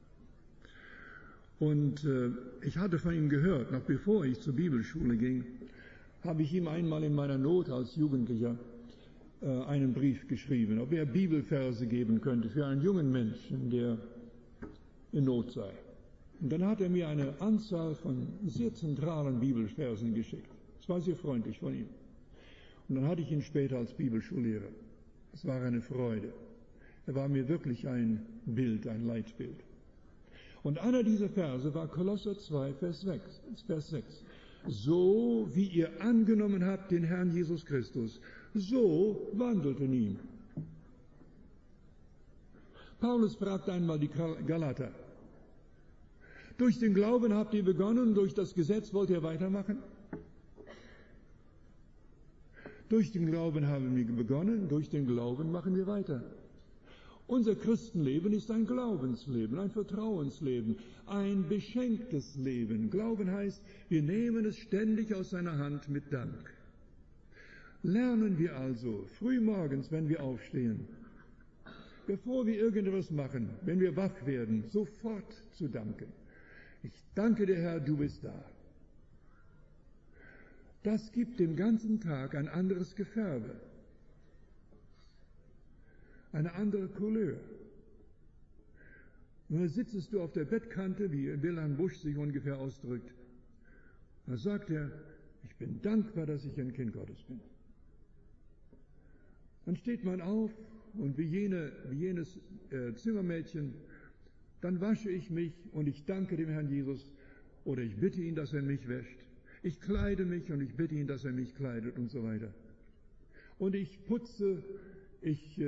Und ich hatte von ihm gehört, noch bevor ich zur Bibelschule ging, habe ich ihm einmal in meiner Not als Jugendlicher einen Brief geschrieben, ob er Bibelverse geben könnte für einen jungen Menschen, der in Not sei. Und dann hat er mir eine Anzahl von sehr zentralen Bibelversen geschickt. Es war sehr freundlich von ihm. Und dann hatte ich ihn später als Bibelschullehrer. Es war eine Freude. Er war mir wirklich ein Bild, ein Leitbild. Und einer dieser Verse war Kolosser 2, Vers 6. So wie ihr angenommen habt den Herrn Jesus Christus, so wandelt in ihm. Paulus fragt einmal die Galater, durch den Glauben habt ihr begonnen, durch das Gesetz wollt ihr weitermachen? Durch den Glauben haben wir begonnen, durch den Glauben machen wir weiter. Unser Christenleben ist ein Glaubensleben, ein Vertrauensleben, ein beschenktes Leben. Glauben heißt, wir nehmen es ständig aus seiner Hand mit Dank. Lernen wir also frühmorgens, wenn wir aufstehen, bevor wir irgendetwas machen, wenn wir wach werden, sofort zu danken. Ich danke dir, Herr, du bist da. Das gibt dem ganzen Tag ein anderes Gefärbe, eine andere Couleur. Und dann sitzt du auf der Bettkante, wie Wilhelm Busch sich ungefähr ausdrückt. Da sagt er, ich bin dankbar, dass ich ein Kind Gottes bin. Dann steht man auf und wie jenes Zimmermädchen, dann wasche ich mich und ich danke dem Herrn Jesus oder ich bitte ihn, dass er mich wäscht. Ich kleide mich und ich bitte ihn, dass er mich kleidet und so weiter. und ich putze, ich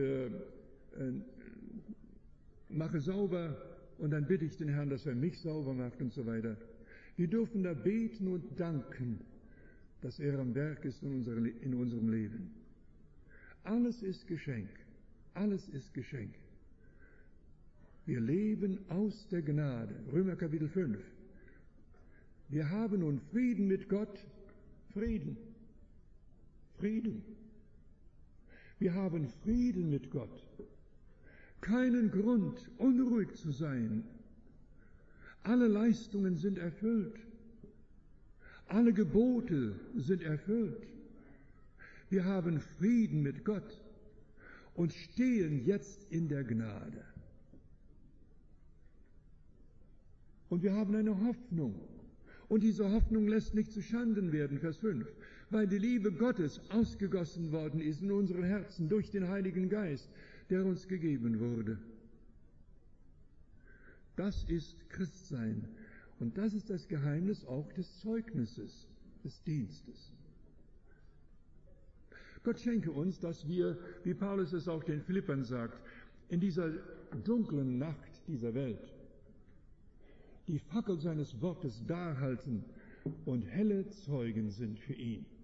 mache sauber und dann bitte ich den Herrn, dass er mich sauber macht und so weiter. Wir dürfen da beten und danken, dass er am Werk ist in unserem Leben. Alles ist Geschenk. Alles ist Geschenk. Wir leben aus der Gnade. Römer Kapitel 5. Wir haben nun Frieden mit Gott. Frieden. Frieden. Wir haben Frieden mit Gott. Keinen Grund, unruhig zu sein. Alle Leistungen sind erfüllt. Alle Gebote sind erfüllt. Wir haben Frieden mit Gott und stehen jetzt in der Gnade. Und wir haben eine Hoffnung. Und diese Hoffnung lässt nicht zu Schanden werden, Vers 5, weil die Liebe Gottes ausgegossen worden ist in unseren Herzen durch den Heiligen Geist, der uns gegeben wurde. Das ist Christsein. Und das ist das Geheimnis auch des Zeugnisses, des Dienstes. Gott schenke uns, dass wir, wie Paulus es auch den Philippern sagt, in dieser dunklen Nacht dieser Welt die Fackel seines Wortes darhalten und helle Zeugen sind für ihn.